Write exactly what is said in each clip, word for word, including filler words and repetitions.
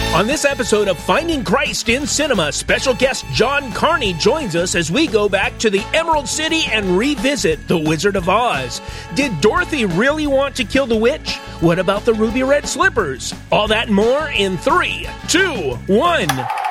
On this episode of Finding Christ in Cinema, special guest John Carney joins us as we go back to the Emerald City and revisit The Wizard of Oz. Did Dorothy really want to kill the witch? What about the ruby red slippers? All that and more in three, two, one.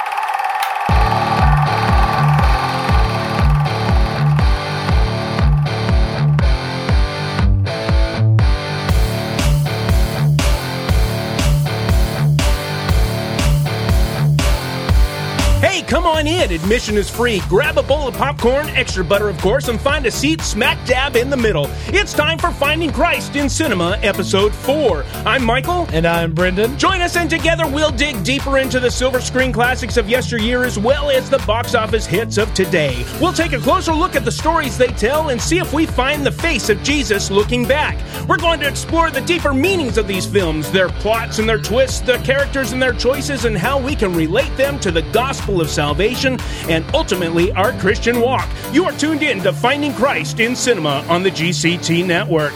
Come on in. Admission is free. Grab a bowl of popcorn, extra butter, of course, and find a seat smack dab in the middle. It's time for Finding Christ in Cinema, Episode four. I'm Michael. And I'm Brendan. Join us, and together we'll dig deeper into the silver screen classics of yesteryear as well as the box office hits of today. We'll take a closer look at the stories they tell and see if we find the face of Jesus looking back. We're going to explore the deeper meanings of these films, their plots and their twists, their characters and their choices, and how we can relate them to the gospel of salvation and ultimately our Christian walk. You are tuned in to Finding Christ in Cinema on the G C T Network.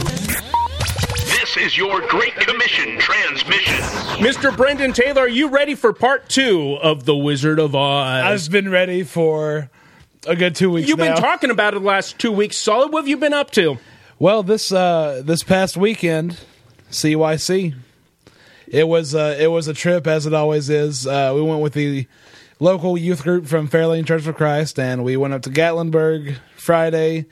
This is your Great Commission transmission. Mister Brendan Taylor, are you ready for part two of The Wizard of Oz? I've been ready for a good two weeks You've now. been talking about it the last two weeks solid. What have you been up to? Well, this uh, this past weekend, C Y C, it was uh, it was a trip, as it always is. Uh, we went with the local youth group from Fairlane Church of Christ, and we went up to Gatlinburg Friday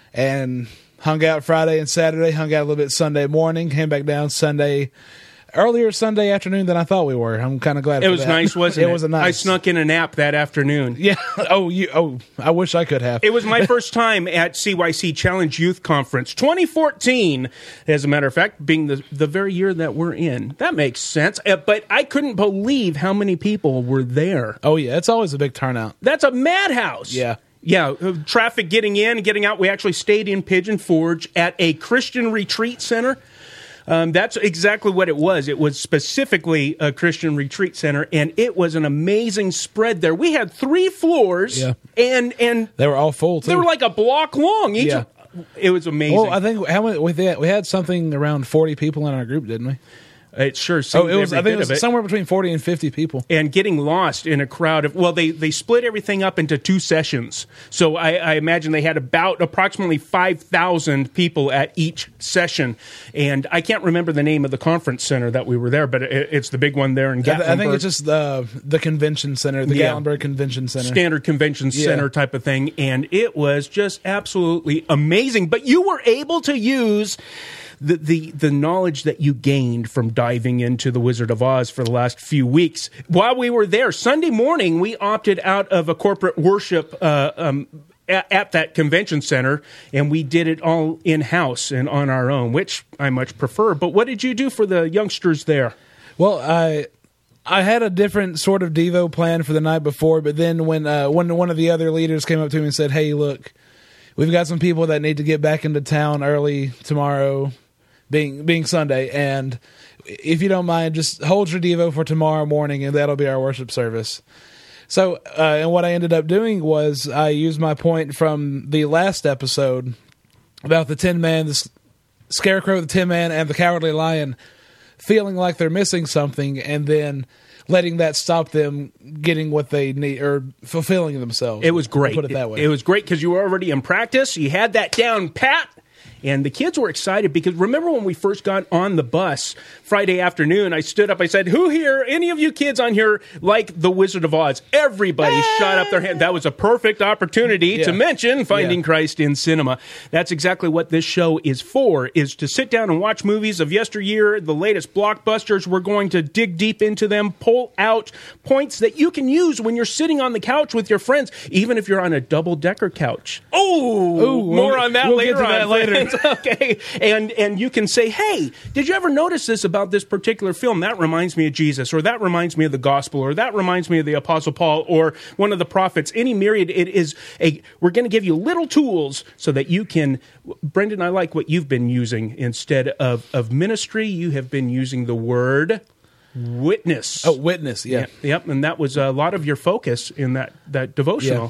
and hung out Friday and Saturday, hung out a little bit Sunday morning, came back down Sunday, earlier Sunday afternoon than I thought we were. I'm kind of glad It for was that. nice, wasn't it? It was a nice. I snuck in a nap that afternoon. Yeah. Oh, you. Oh, I wish I could have. It was my first time at C Y C Challenge Youth Conference twenty fourteen, as a matter of fact, being the, the very year that we're in. That makes sense. Uh, but I couldn't believe how many people were there. Oh, yeah. It's always a big turnout. That's a madhouse. Yeah. Yeah, uh, traffic getting in and getting out. We actually stayed in Pigeon Forge at a Christian retreat center. Um, that's exactly what it was. It was specifically a Christian retreat center, and it was an amazing spread there. We had three floors, Yeah. and and They were all full, too. they were like a block long. Each Yeah. It was amazing. Well, I think how many we had, we had something around forty people in our group, didn't we? It sure seemed Oh, it was. every I think bit it was of it. somewhere between forty and fifty people. And getting lost in a crowd of, well, they, they split everything up into two sessions. So I, I imagine they had about approximately five thousand people at each session. And I can't remember the name of the conference center that we were there, but it, it's the big one there in I, Gatlinburg. th- I think it's just the the convention center, the Yeah. Gatlinburg Convention Center. Standard convention center Yeah. type of thing. And it was just absolutely amazing. But you were able to use The, the the knowledge that you gained from diving into The Wizard of Oz for the last few weeks. While we were there, Sunday morning, we opted out of a corporate worship uh, um, at, at that convention center, and we did it all in-house and on our own, which I much prefer. But what did you do for the youngsters there? Well, I I had a different sort of Devo plan for the night before, but then when uh, when one of the other leaders came up to me and said, "Hey, look, we've got some people that need to get back into town early tomorrow." Being being Sunday, and if you don't mind, just hold your Devo for tomorrow morning, and that'll be our worship service. So, uh, and what I ended up doing was I used my point from the last episode about the Tin Man, the s- Scarecrow, the Tin Man, and the Cowardly Lion feeling like they're missing something, and then letting that stop them getting what they need or fulfilling themselves. It was great. I'll put it that way. It, it was great because you were already in practice. You had that down pat. And the kids were excited because remember when we first got on the bus Friday afternoon, I stood up, I said, who here, any of you kids on here like The Wizard of Oz? Everybody hey! shot up their hand. That was a perfect opportunity yeah. to mention Finding yeah. Christ in Cinema. That's exactly what this show is for, is to sit down and watch movies of yesteryear, the latest blockbusters. We're going to dig deep into them, pull out points that you can use when you're sitting on the couch with your friends, even if you're on a double-decker couch. Oh, Ooh, more we'll, on that we'll later get to that on. later. Okay, and and you can say, hey, did you ever notice this about this particular film? That reminds me of Jesus, or that reminds me of the gospel, or that reminds me of the Apostle Paul, or one of the prophets. Any myriad. It is a. We're going to give you little tools so that you can. Brendan, I like what you've been using instead of of ministry. You have been using the word witness. Oh, witness, yeah. Yep, yep, and that was a lot of your focus in that that devotional. Yeah.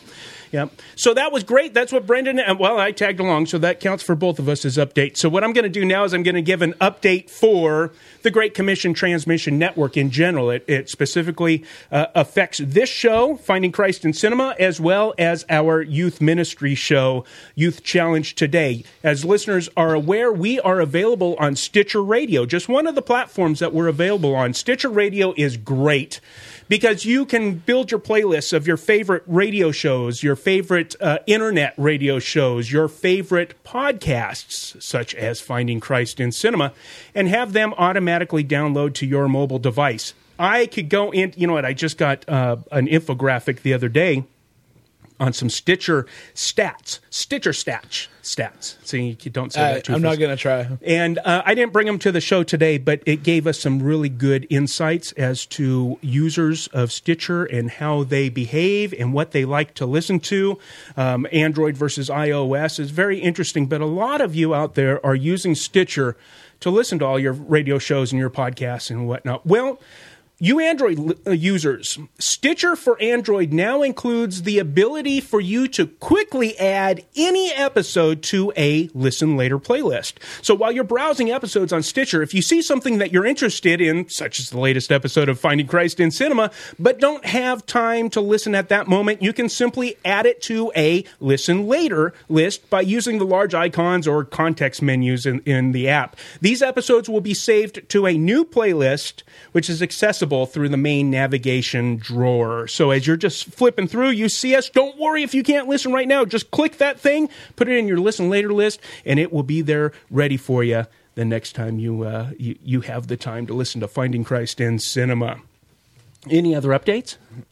Yep. So that was great. That's what Brendan, and well, I tagged along, so that counts for both of us as updates. So what I'm going to do now is I'm going to give an update for the Great Commission Transmission Network in general. It, it specifically uh, affects this show, Finding Christ in Cinema, as well as our youth ministry show, Youth Challenge Today. As listeners are aware, we are available on Stitcher Radio, just one of the platforms that we're available on. Stitcher Radio is great because you can build your playlists of your favorite radio shows, your favorite uh, internet radio shows, your favorite podcasts, such as Finding Christ in Cinema, and have them automatically download to your mobile device. I could go in, you know what, I just got uh, an infographic the other day on some Stitcher stats. Stitcher stats. Stats. See, you don't say that too uh, I'm fast. not going to try. And uh, I didn't bring them to the show today, but it gave us some really good insights as to users of Stitcher and how they behave and what they like to listen to. Um, Android versus iOS is very interesting, but a lot of you out there are using Stitcher to listen to all your radio shows and your podcasts and whatnot. Well, you Android users, Stitcher for Android now includes the ability for you to quickly add any episode to a Listen Later playlist. So while you're browsing episodes on Stitcher, if you see something that you're interested in, such as the latest episode of Finding Christ in Cinema, but don't have time to listen at that moment, you can simply add it to a Listen Later list by using the large icons or context menus in, in the app. These episodes will be saved to a new playlist, which is accessible through the main navigation drawer. So as you're just flipping through, you see us. Don't worry if you can't listen right now. Just click that thing, put it in your Listen Later list, and it will be there ready for you the next time you uh, you, you have the time to listen to Finding Christ in Cinema. Any other updates?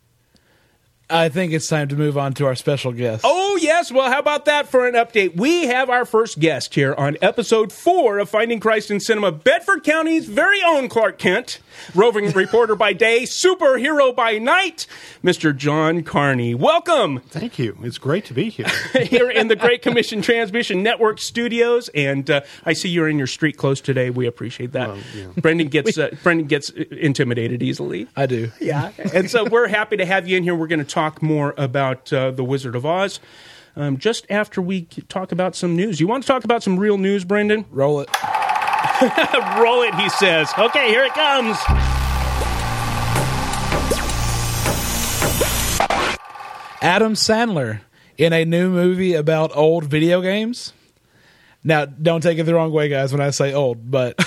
I think it's time to move on to our special guest. Oh, yes. Well, how about that for an update? We have our first guest here on episode four of Finding Christ in Cinema, Bedford County's very own Clark Kent, roving reporter by day, superhero by night, Mister John Carney. Welcome. Thank you. It's great to be here. Here in the Great Commission Transmission Network studios, and uh, I see you're in your street clothes today. We appreciate that. Well, yeah. Brendan gets uh, Brendan gets intimidated easily. I do. Yeah. And so we're happy to have you in here. We're going to talk more about uh, The Wizard of Oz um, just after we talk about some news. You want to talk about some real news, Brendan? Roll it. Roll it, he says. Okay, here it comes. Adam Sandler in a new movie about old video games. Now, don't take it the wrong way, guys, when I say old, but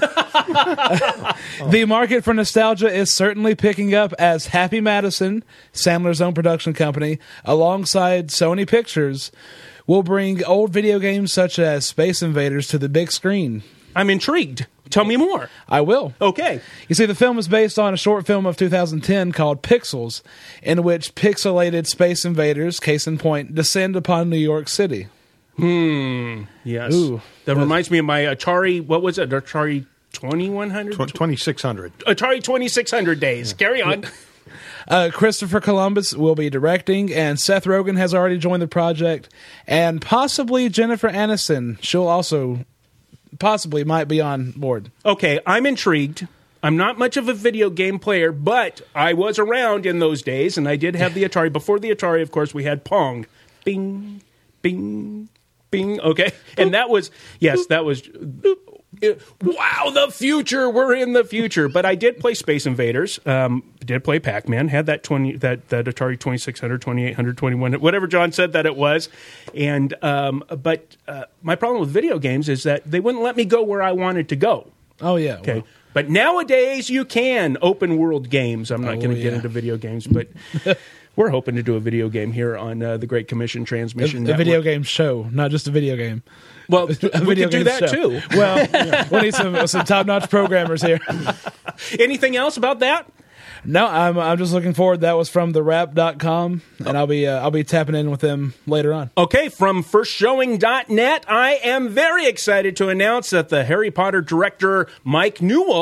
the market for nostalgia is certainly picking up as Happy Madison, Sandler's own production company, alongside Sony Pictures, will bring old video games such as Space Invaders to the big screen. I'm intrigued. Tell me more. I will. Okay. You see, the film is based on a short film of two thousand ten called Pixels, in which pixelated Space Invaders, case in point, descend upon New York City. Hmm. Yes. Ooh. That reminds me of my Atari, what was it? Atari twenty-one hundred? twenty-six hundred. Atari twenty-six hundred days. Yeah. Carry on. Uh, Christopher Columbus will be directing, and Seth Rogen has already joined the project, and possibly Jennifer Aniston. She'll also possibly might be on board. Okay, I'm intrigued. I'm not much of a video game player, but I was around in those days, and I did have the Atari. Before the Atari, of course, we had Pong. Bing, bing, bing. Okay, and that was, yes, that was... Wow, the future! We're in the future. But I did play Space Invaders. Um, did play Pac-Man. Had that twenty that that Atari twenty-six hundred, twenty-eight hundred, twenty-one, whatever John said that it was. And um, but uh, my problem with video games is that they wouldn't let me go where I wanted to go. Oh yeah. Okay. Well. But nowadays you can open world games. I'm not Oh, going to yeah. get into video games, but we're hoping to do a video game here on uh, the Great Commission Transmission A, a Network. video game show, not just a video game. Well, A we video could do game that show. too. Well, yeah. we need some some top notch programmers here. Anything else about that? No, I'm I'm just looking forward. That was from the wrap dot com, and I'll be uh, I'll be tapping in with them later on. Okay, from first showing dot net, I am very excited to announce that the Harry Potter director Mike Newell,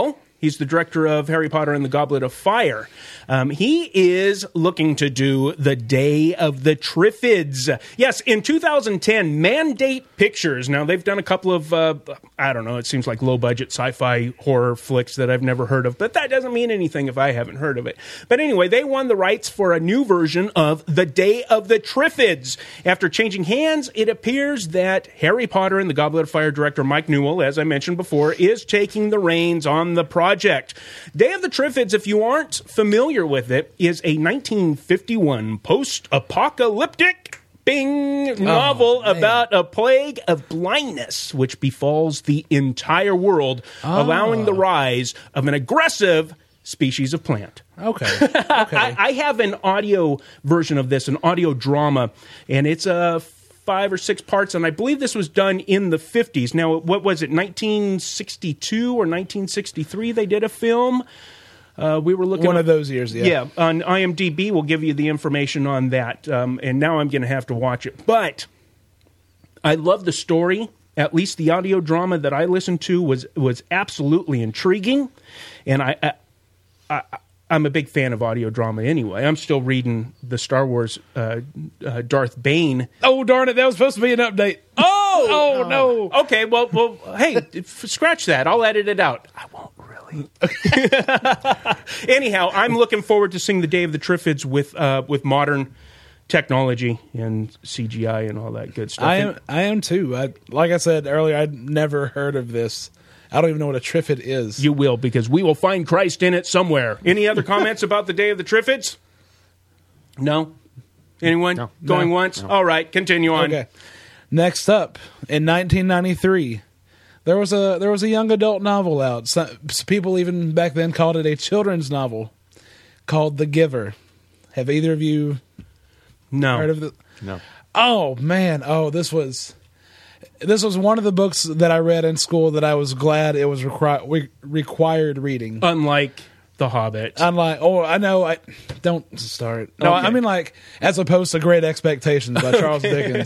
He's the director of Harry Potter and the Goblet of Fire. Um, he is looking to do The Day of the Triffids. Yes, in two thousand ten, Mandate Pictures. Now, they've done a couple of, uh, I don't know, it seems like low-budget sci-fi horror flicks that I've never heard of, but that doesn't mean anything if I haven't heard of it. But anyway, they won the rights for a new version of The Day of the Triffids. After changing hands, it appears that Harry Potter and the Goblet of Fire director Mike Newell, as I mentioned before, is taking the reins on the project. Day of the Triffids, if you aren't familiar with it, is a nineteen fifty-one post-apocalyptic bing novel oh, about a plague of blindness which befalls the entire world, oh. allowing the rise of an aggressive species of plant. Okay. okay. I, I have an audio version of this, an audio drama, and it's a uh, five or six parts, and I believe this was done in the fifties. Now, what was it, nineteen sixty-two or nineteen sixty-three they did a film? Uh, we were looking one up, of those years, yeah. Yeah, on IMDb, we'll give you the information on that, um, and now I'm going to have to watch it. But I love the story. At least the audio drama that I listened to was was absolutely intriguing, and I, I, I I'm a big fan of audio drama anyway. I'm still reading the Star Wars uh, uh, Darth Bane. Oh, darn it. That was supposed to be an update. Oh! Oh, no. Okay, well, well, hey, f- scratch that. I'll edit it out. I won't really. Anyhow, I'm looking forward to seeing the Day of the Triffids with uh, with modern technology and C G I and all that good stuff. I am, I am too. I, like I said earlier, I'd never heard of this. I don't even know what a Triffid is. You will, because we will find Christ in it somewhere. Any other comments about the Day of the Triffids? No? Anyone? No. Going No. once? No. All right, continue on. Okay. Next up, in nineteen ninety-three, there was a there was a young adult novel out. Some, people even back then called it a children's novel called The Giver. Have either of you No. heard of the? No. Oh man! Oh, this was this was one of the books that I read in school that I was glad it was requi- re- required reading. Unlike The Hobbit. Unlike, oh, I know, I don't start. No, Okay. I mean like as opposed to Great Expectations by Charles Dickens.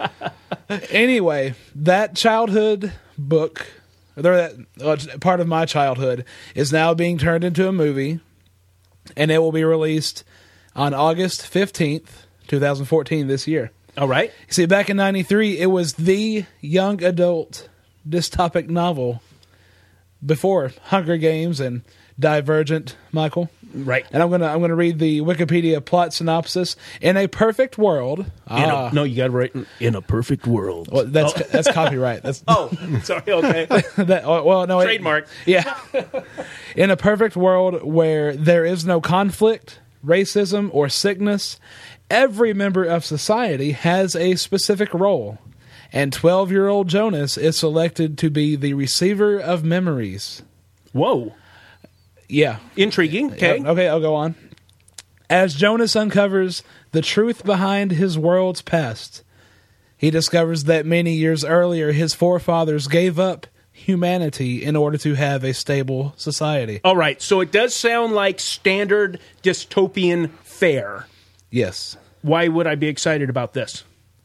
Anyway, that childhood book, or that uh, part of my childhood, is now being turned into a movie, and it will be released on August fifteenth, twenty fourteen, this year. All right. See, back in ninety-three, it was the young adult dystopic novel before Hunger Games and Divergent, Michael. Right. And I'm gonna I'm gonna read the Wikipedia plot synopsis. In a perfect world, In ah, a, no, you got to write in a perfect world. well, that's that's copyright. That's Oh, sorry. Okay. that, oh, well, no, it- Trademark. yeah. In a perfect world where there is no conflict, racism, or sickness, every member of society has a specific role, and twelve-year-old Jonas is selected to be the receiver of memories. Whoa. Yeah. Intriguing. Okay. Yep, okay, I'll go on. As Jonas uncovers the truth behind his world's past, he discovers that many years earlier his forefathers gave up humanity in order to have a stable society. All right. So it does sound like standard dystopian fare. Yes. Why would I be excited about this?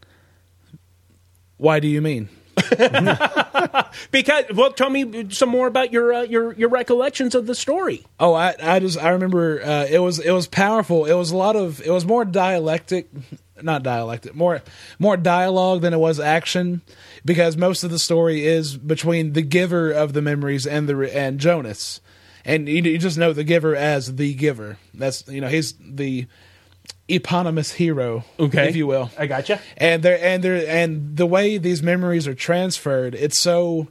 Why do you mean? Because, well, tell me some more about your uh, your your recollections of the story. Oh, I I just I remember uh, it was it was powerful. It was a lot of it was more dialectic, not dialectic, more more dialogue than it was action, because most of the story is between the giver of the memories and the and Jonas, and you, you just know the giver as the giver. That's, you know, he's the eponymous hero, Okay. if you will. I gotcha. And there and there and the way these memories are transferred, it's so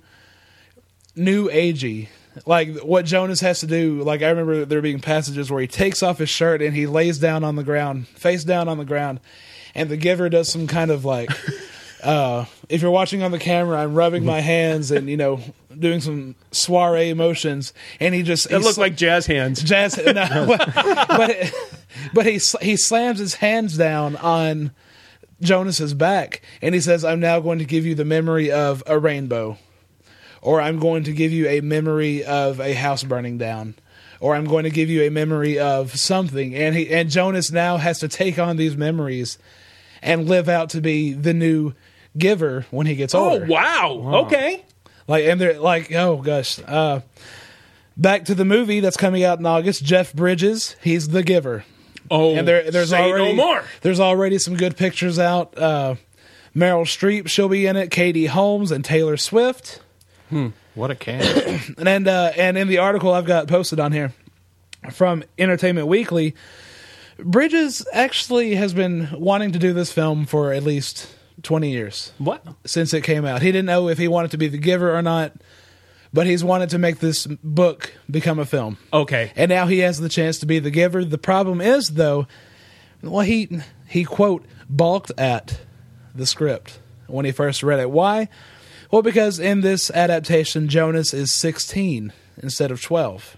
new agey. Like what Jonas has to do, like I remember there being passages where he takes off his shirt and he lays down on the ground, face down on the ground, and the giver does some kind of like uh if you're watching on the camera, I'm rubbing my hands and, you know, doing some soiree motions, and he just It looked like jazz hands. jazz no, but but, but he he slams his hands down on Jonas's back, and he says, "I'm now going to give you the memory of a rainbow, or I'm going to give you a memory of a house burning down, or I'm going to give you a memory of something." And he and Jonas now has to take on these memories and live out to be the new giver when he gets Oh, older. wow. Okay. Like, and they're like, oh gosh, uh, back to the movie that's coming out in August. Jeff Bridges, he's the Giver. Oh, and there, there's say already, no more. There's already some good pictures out. Uh, Meryl Streep, she'll be in it. Katie Holmes and Taylor Swift. Hmm. What a cast. and uh, and in the article I've got posted on here from Entertainment Weekly, Bridges actually has been wanting to do this film for at least twenty years. What? Since it came out. He didn't know if he wanted to be the Giver or not, but he's wanted to make this book become a film. Okay. And now he has the chance to be the Giver. The problem is, though, well, he, he quote, balked at the script when he first read it. Why? Well, because in this adaptation, Jonas is sixteen instead of twelve.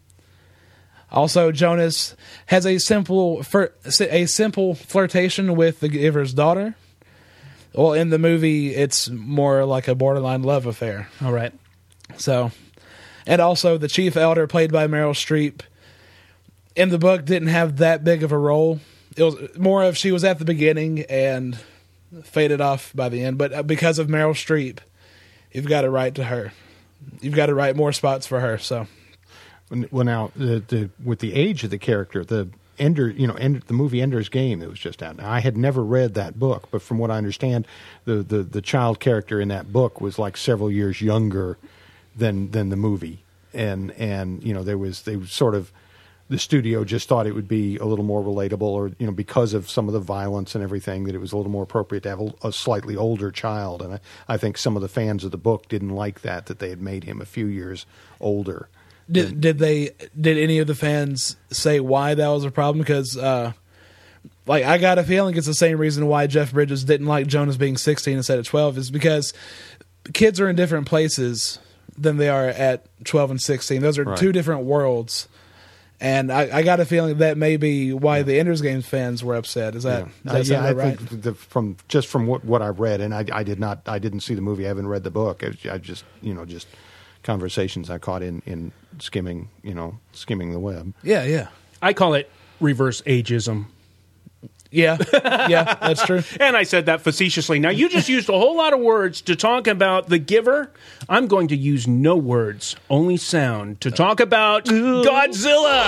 Also, Jonas has a simple fir- a simple flirtation with the Giver's daughter. Well, in the movie, it's more like a borderline love affair. All right. So, and also the Chief Elder, played by Meryl Streep, in the book didn't have that big of a role. It was more of she was at the beginning and faded off by the end. But because of Meryl Streep, you've got to write to her. You've got to write more spots for her. So, well, now the, the with the age of the character, the Ender, you know, Ender, the movie Ender's Game that was just out. Now, I had never read that book, but from what I understand, the, the, the child character in that book was like several years younger than than the movie, and and you know there was they sort of the studio just thought it would be a little more relatable, or you know because of some of the violence and everything, that it was a little more appropriate to have a, a slightly older child, and I, I think some of the fans of the book didn't like that that they had made him a few years older. Did did they did any of the fans say why that was a problem? Because uh, like I got a feeling it's the same reason why Jeff Bridges didn't like Jonas being sixteen instead of twelve, is because kids are in different places than they are at twelve and sixteen. Those are right. two different worlds. And I, I got a feeling that may be why yeah. the Ender's Game fans were upset. Is that, yeah. is that uh, yeah, I right? think the, from just from what, what I read, and I, I did not, I didn't see the movie. I haven't read the book. I, I just, you know, just conversations I caught in, in skimming, you know, skimming the web. Yeah, yeah. I call it reverse ageism. Yeah, yeah, that's true. And I said that facetiously. Now, you just used a whole lot of words to talk about The Giver. I'm going to use no words, only sound, to talk about Godzilla.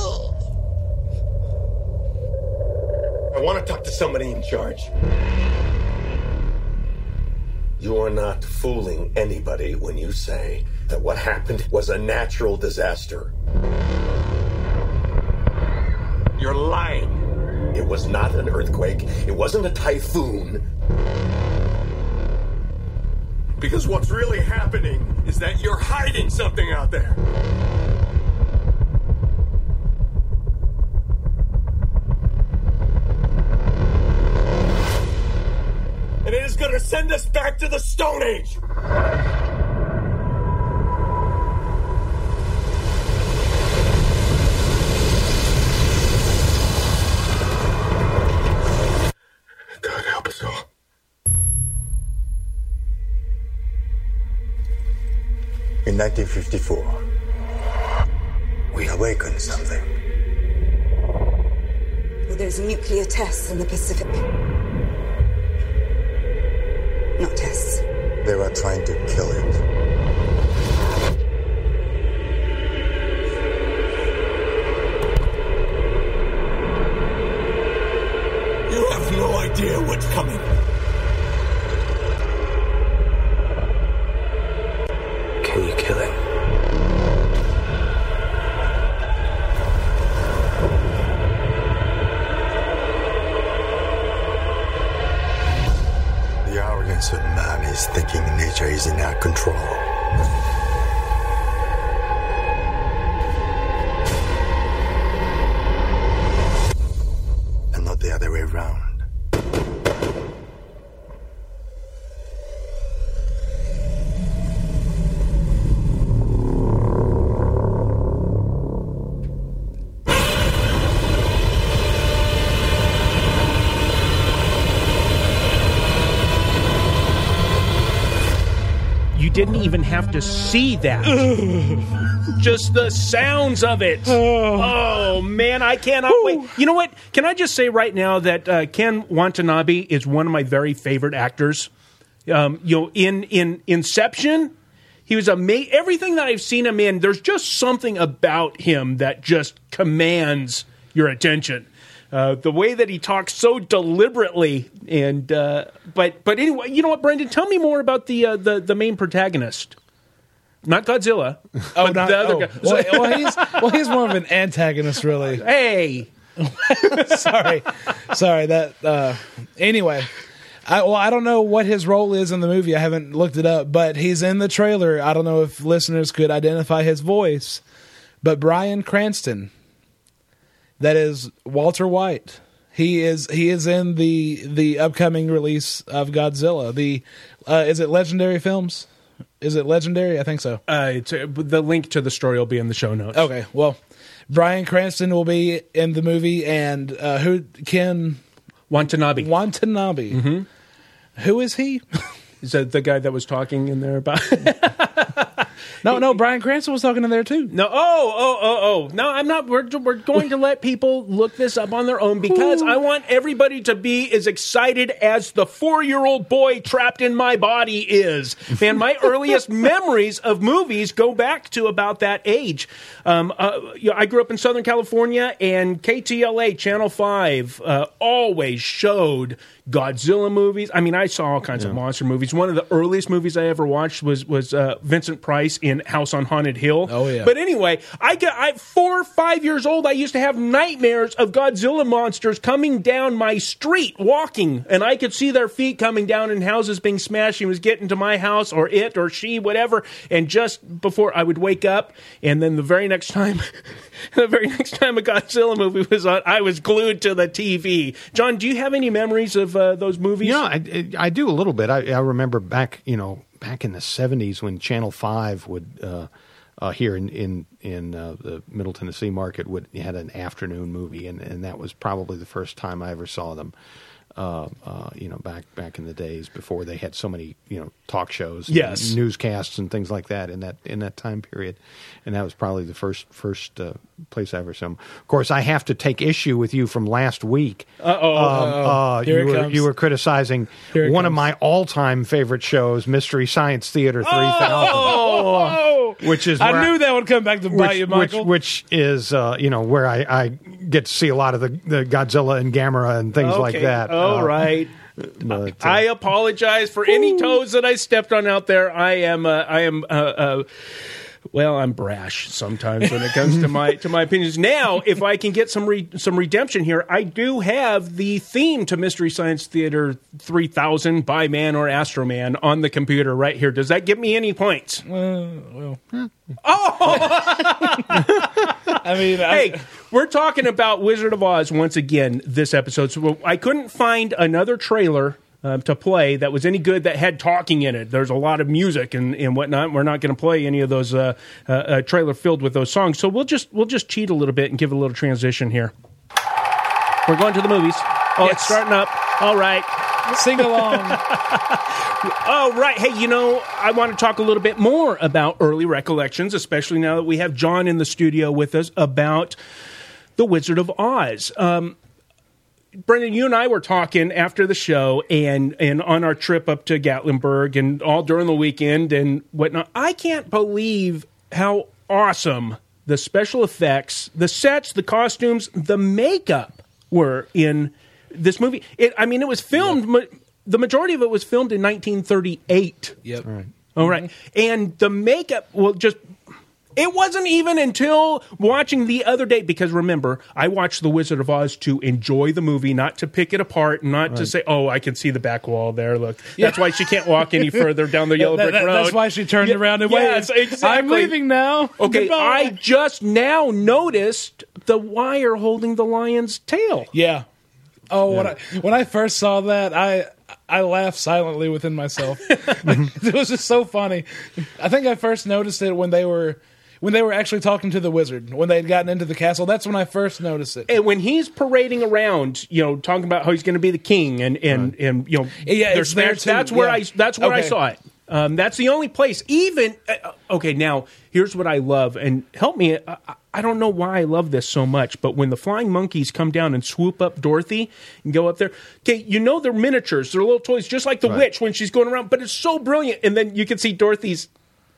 I want to talk to somebody in charge. You are not fooling anybody when you say that what happened was a natural disaster. You're lying. It was not an earthquake. It wasn't a typhoon. Because what's really happening is that you're hiding something out there. And it is going to send us back to the Stone Age. God help us all. In nineteen fifty-four, we awakened something. Well, there's nuclear tests in the Pacific. Not tests. They were trying to kill it. You have no idea what's coming. Can you kill it? The arrogance of man is thinking nature is in our control. And not the other way around. You didn't even have to see that. Just the sounds of it. Oh, man, I cannot wait. You know what? Can I just say right now that uh, Ken Watanabe is one of my very favorite actors. Um, you know, in, in Inception, He was amazing. Everything that I've seen him in, there's just something about him that just commands your attention. Uh, the way that he talks so deliberately, and uh, but but anyway, you know what, Brendan? Tell me more about the uh, the the main protagonist. Not Godzilla. Oh, but not, the other oh. guy. Well, well, he's well, he's more of an antagonist, really. Hey, sorry, sorry. That uh, anyway. I, well, I don't know what his role is in the movie. I haven't looked it up, but he's in the trailer. I don't know if listeners could identify his voice, but Bryan Cranston, that is Walter White. He is he is in the the upcoming release of Godzilla. The uh, is it Legendary Films? Is it Legendary? I think so. Uh, it's, uh, the link to the story will be in the show notes. Okay, well, Bryan Cranston will be in the movie, and uh, who Ken Watanabe. Watanabe. Mm-hmm. Who is he? Is that the guy that was talking in there about? no, no. Bryan Cranston was talking in there too. No. Oh, oh, oh, oh. No, I'm not. We're we're going to let people look this up on their own because I want everybody to be as excited as the four-year-old boy trapped in my body is. Man, my earliest memories of movies go back to about that age. Um, uh, you know, I grew up in Southern California, and K T L A Channel Five uh, always showed Godzilla movies. I mean, I saw all kinds yeah. of monster movies. One of the earliest movies I ever watched was was uh, Vincent Price in House on Haunted Hill. Oh yeah. But anyway, I got I four or five years old. I used to have nightmares of Godzilla monsters coming down my street, walking, and I could see their feet coming down and houses being smashed. He was getting to my house, or it, or she, whatever. And just before I would wake up, and then the very next time, the very next time a Godzilla movie was on, I was glued to the T V. John, do you have any memories of Uh, those movies? Yeah, I, I do a little bit. I, I remember back, you know, back in the seventies when Channel Five would uh, uh, here in in in uh, the Middle Tennessee market would had an afternoon movie, and, and that was probably the first time I ever saw them. Uh, uh, you know, back back in the days before they had so many, you know, talk shows, and yes, newscasts and things like that in that in that time period, and that was probably the first first uh, place I ever saw them. Of course, I have to take issue with you from last week. Uh-oh. Um, uh, Here you it were comes. you were criticizing Here it one of comes. my all time favorite shows, Mystery Science Theater three thousand. Oh, Which is I where knew that would come back to bite which, you, which, Michael. which is uh, you know where I, I get to see a lot of the, the Godzilla and Gamera and things okay. like that. All uh, right. But, uh, I apologize for any toes that I stepped on out there. I am, uh, I am, uh, uh, well, I'm brash sometimes when it comes to my to my opinions. Now, if I can get some re- some redemption here, I do have the theme to Mystery Science Theater three thousand by Man or Astro Man on the computer right here. Does that give me any points? Uh, well, Oh, I mean, hey, I, we're talking about Wizard of Oz once again this episode. So I couldn't find another trailer uh, to play that was any good that had talking in it. There's a lot of music and, and whatnot. We're not going to play any of those uh, uh, uh, trailer filled with those songs. So we'll just we'll just cheat a little bit and give it a little transition here. We're going to the movies. Oh, Yes. It's starting up. All right. sing along. Oh, right. Hey, you know, I want to talk a little bit more about early recollections, especially now that we have John in the studio with us, about The Wizard of Oz. Um, Brendan, you and I were talking after the show and, and on our trip up to Gatlinburg and all during the weekend and whatnot. I can't believe how awesome the special effects, the sets, the costumes, the makeup were in this movie. It, I mean, it was filmed... Yep. Ma- the majority of it was filmed in nineteen thirty-eight. Yep. Right. All right. And the makeup, well, just... It wasn't even until watching the other day, because remember, I watched The Wizard of Oz to enjoy the movie, not to pick it apart, not right. to say, oh, I can see the back wall there, look. Yeah. That's why she can't walk any further down the yellow that, brick that, road. That's why she turned yeah, around and yes, waved. Exactly. I'm leaving now. Okay, Goodbye. I just now noticed the wire holding the lion's tail. Yeah. Oh, yeah. when I when I first saw that, I I laughed silently within myself. It was just so funny. I think I first noticed it when they were when they were actually talking to the wizard, when they had gotten into the castle. That's when I first noticed it. And when he's parading around, you know, talking about how he's going to be the king, and and, right. and you know, yeah, it's there too. That's where yeah. I that's where okay. I saw it. Um, that's the only place. Even uh, okay, now here's what I love, and help me. I, I don't know why I love this so much, but when the flying monkeys come down and swoop up Dorothy and go up there, okay, you know they're miniatures, they're little toys, just like the right. witch when she's going around. But it's so brilliant, and then you can see Dorothy's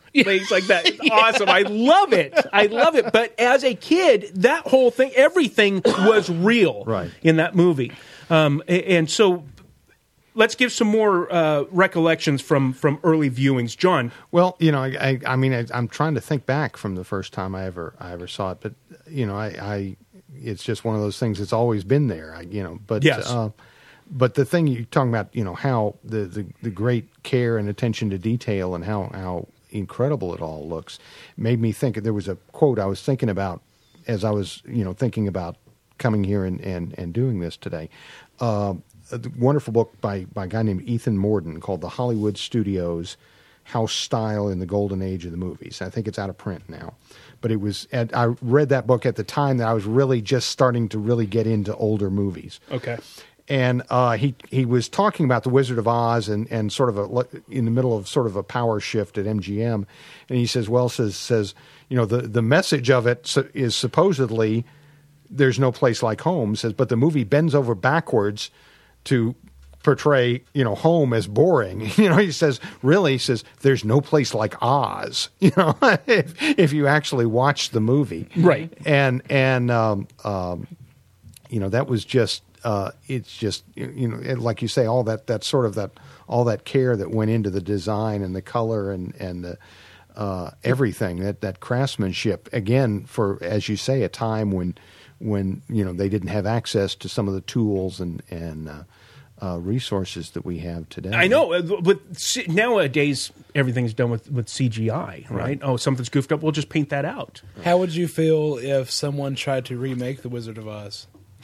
things like that. It's awesome. I love it. I love it. But as a kid, that whole thing, everything was real right. in that movie. Um, and so let's give some more uh, recollections from, from early viewings. John. Well, you know, I, I, I mean, I, I'm trying to think back from the first time I ever I ever saw it, but you know, I, I it's just one of those things that's always been there. I, you know, but yes. Uh, but the thing you're talking about, you know, how the, the, the great care and attention to detail and how, how incredible it all looks made me think. There was a quote I was thinking about as I was, you know, thinking about coming here and, and, and doing this today. Uh, a wonderful book by, by a guy named Ethan Morden called The Hollywood Studios House Style in the Golden Age of the Movies. I think it's out of print now. But it was, at, I read that book at the time that I was really just starting to really get into older movies. Okay. And uh, he he was talking about The Wizard of Oz and, and sort of a, in the middle of sort of a power shift at M G M, and he says, well, says says you know the, the message of it is supposedly there's no place like home. Says, but the movie bends over backwards to portray you know home as boring. You know, he says really he says there's no place like Oz. You know, if if you actually watch the movie, right? And and um, um, you know that was just. Uh, it's just you know, like you say, all that, that sort of that all that care that went into the design and the color and and the uh, everything that that craftsmanship. Again, for as you say, a time when when you know they didn't have access to some of the tools and and uh, uh, resources that we have today. I know, but nowadays everything's done with, with C G I, right? right? Oh, something's goofed up. We'll just paint that out. How would you feel if someone tried to remake The Wizard of Oz?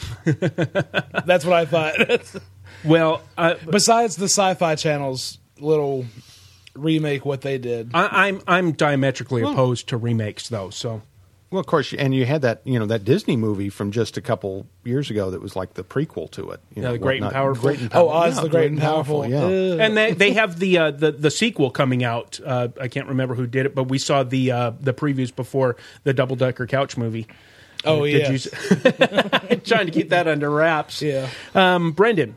That's what I thought. Well, uh, besides the Sci-Fi Channel's little remake, what they did, I, I'm I'm diametrically well, opposed to remakes, though. So, well, of course, and you had that you know that Disney movie from just a couple years ago that was like the prequel to it. You yeah, know, the Great, not, and Powerful. Great and Powerful. Oh, Oz yeah, the Great and Powerful. powerful yeah, and they they have the uh, the the sequel coming out. Uh, I can't remember who did it, but we saw the uh, the previews before the Double Decker Couch movie. Oh, yeah. You... Trying to keep that under wraps. Yeah. Um, Brendan.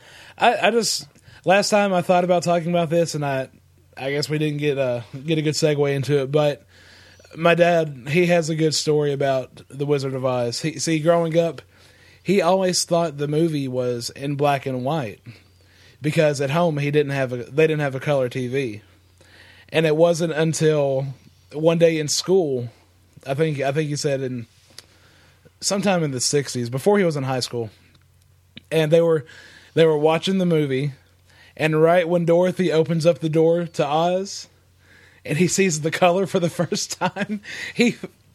I, I just, last time I thought about talking about this, and I I guess we didn't get a, get a good segue into it, but my dad, he has a good story about The Wizard of Oz. He, see, growing up, he always thought the movie was in black and white because at home he didn't have a, they didn't have a color T V. And it wasn't until one day in school, I think I think he said in sometime in the sixties, before he was in high school, and they were they were watching the movie, and right when Dorothy opens up the door to Oz, and he sees the color for the first time, he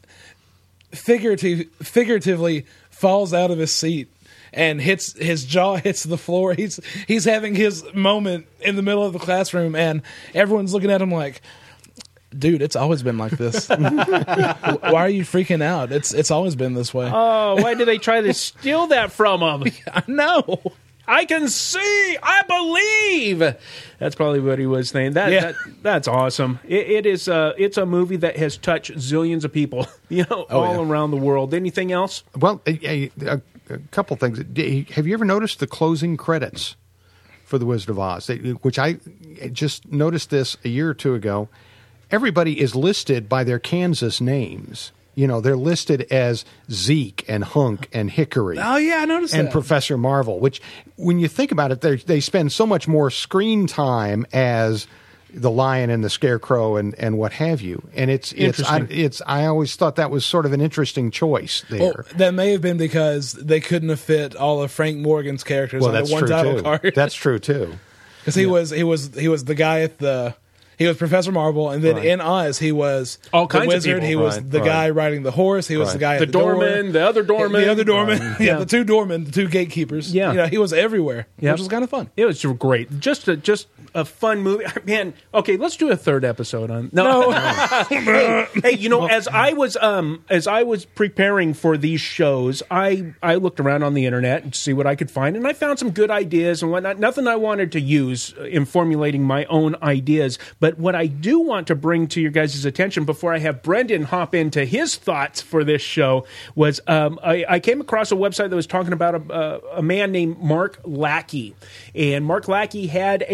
figurative, figuratively falls out of his seat and hits his jaw hits the floor. He's he's having his moment in the middle of the classroom, and everyone's looking at him like, dude, it's always been like this. Why are you freaking out? It's it's always been this way. Oh, why did they try to steal that from him? I know. I can see. I believe. That's probably what he was saying. That, yeah. that that's awesome. It, it is. Uh, it's a movie that has touched zillions of people, you know, oh, all yeah. around the world. Anything else? Well, a, a, a couple things. Have you ever noticed the closing credits for The Wizard of Oz? Which I just noticed this a year or two ago. Everybody is listed by their Kansas names. You know, they're listed as Zeke and Hunk and Hickory. Oh, yeah, I noticed and that. Professor Marvel, which, when you think about it, they spend so much more screen time as the Lion and the Scarecrow and, and what have you. And it's it's I, it's I always thought that was sort of an interesting choice there. Well, that may have been because they couldn't have fit all of Frank Morgan's characters well, on that's the one true title too. card. That's true too. Because he yeah. was he was he was the guy at the. He was Professor Marvel, and then right. in Oz, he was all kinds the wizard. of people. He was right, the right. guy riding the horse. He was right. the guy at the, the doorman, door. the other doorman, the other doorman. Right. yeah, yeah, the two doormen, the two gatekeepers. Yeah, you know, he was everywhere, yep. which was kind of fun. It was great. Just a just a fun movie, man. Okay, let's do a third episode on. No, no. hey, hey, you know, as I was um as I was preparing for these shows, I I looked around on the internet and see what I could find, and I found some good ideas and whatnot. Nothing I wanted to use in formulating my own ideas, but what I do want to bring to your guys' attention before I have Brendan hop into his thoughts for this show was um, I, I came across a website that was talking about a, a, a man named Mark Lackey. And Mark Lackey had a website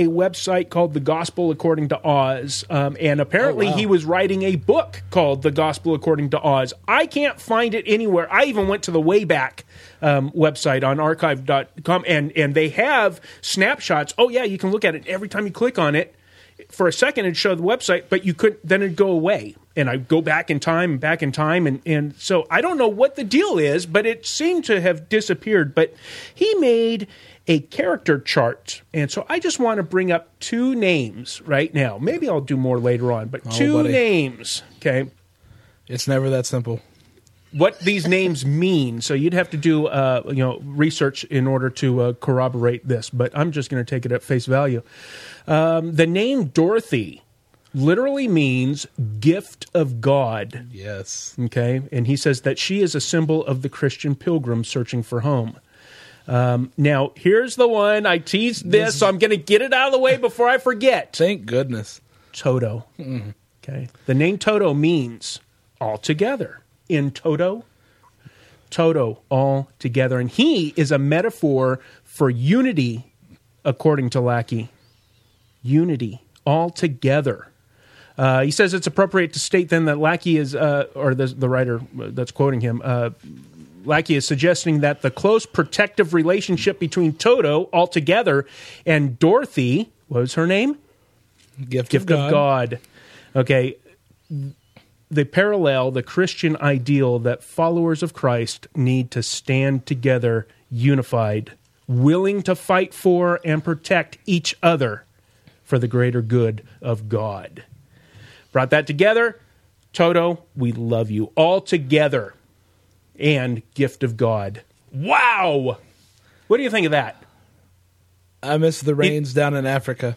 website called The Gospel According to Oz, um, and apparently Oh, wow. he was writing a book called The Gospel According to Oz. I can't find it anywhere. I even went to the Wayback um, website on archive dot com, and, and they have snapshots. Oh, yeah, you can look at it every time you click on it. For a second, it'd show the website, but you could then it'd go away. And I go back in time and back in time. And, and so I don't know what the deal is, but it seemed to have disappeared. But he made a character chart. And so I just want to bring up two names right now. Maybe I'll do more later on, but Oh, two buddy. names. Okay. It's never that simple. What these names mean. So you'd have to do uh, you know research in order to uh, corroborate this. But I'm just going to take it at face value. Um, the name Dorothy literally means gift of God. Yes. Okay, and he says that she is a symbol of the Christian pilgrim searching for home. Um, now, here's the one. I teased this, This- so I'm going to get it out of the way before I forget. Thank goodness. Toto. Mm-hmm. Okay, the name Toto means all together. In toto, Toto, all together. And he is a metaphor for unity, according to Lackey. Unity, all together. Uh, he says it's appropriate to state then that Lackey is, uh, or the, the writer that's quoting him, uh, Lackey is suggesting that the close protective relationship between Toto, all together, and Dorothy, what was her name? Gift, Gift of of God. God. Okay. They parallel the Christian ideal that followers of Christ need to stand together, unified, willing to fight for and protect each other for the greater good of God. Brought that together. Toto, we love you. All together. And gift of God. Wow! What do you think of that? I miss the rains down in Africa.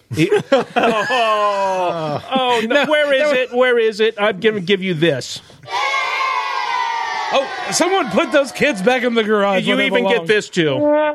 oh, oh no, where is it? Where is it? I'm going to give you this. Oh, someone put those kids back in the garage. You where they even belong. get this too.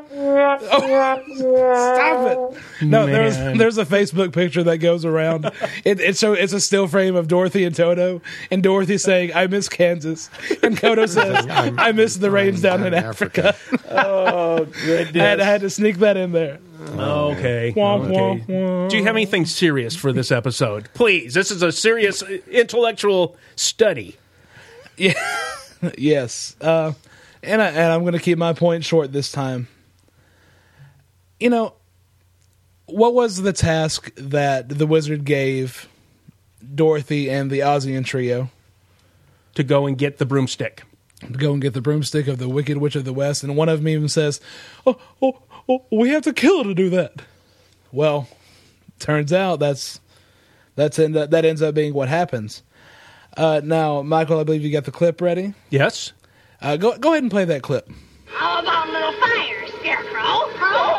Stop it! No, Man. there's there's a Facebook picture that goes around. It, it's so it's a still frame of Dorothy and Toto, and Dorothy saying, "I miss Kansas," and Toto says, "I miss the rains down in Africa." Oh, I goodness. had, I had to sneak that in there. Okay. Womp, okay. womp, womp. Do you have anything serious for this episode? Please. This is a serious intellectual study. Yeah. Yes, uh, and I, and I'm going to keep my point short this time. You know, what was the task that the wizard gave Dorothy and the Ozian trio? To go and get the broomstick. To go and get the broomstick of the Wicked Witch of the West, and one of them even says, "Oh, oh, oh we have to kill her to do that." Well, turns out that's that's in, that that ends up being what happens. Uh, now, Michael, I believe you got the clip ready. Yes? Uh, go go ahead and play that clip. How about a little fire, Scarecrow?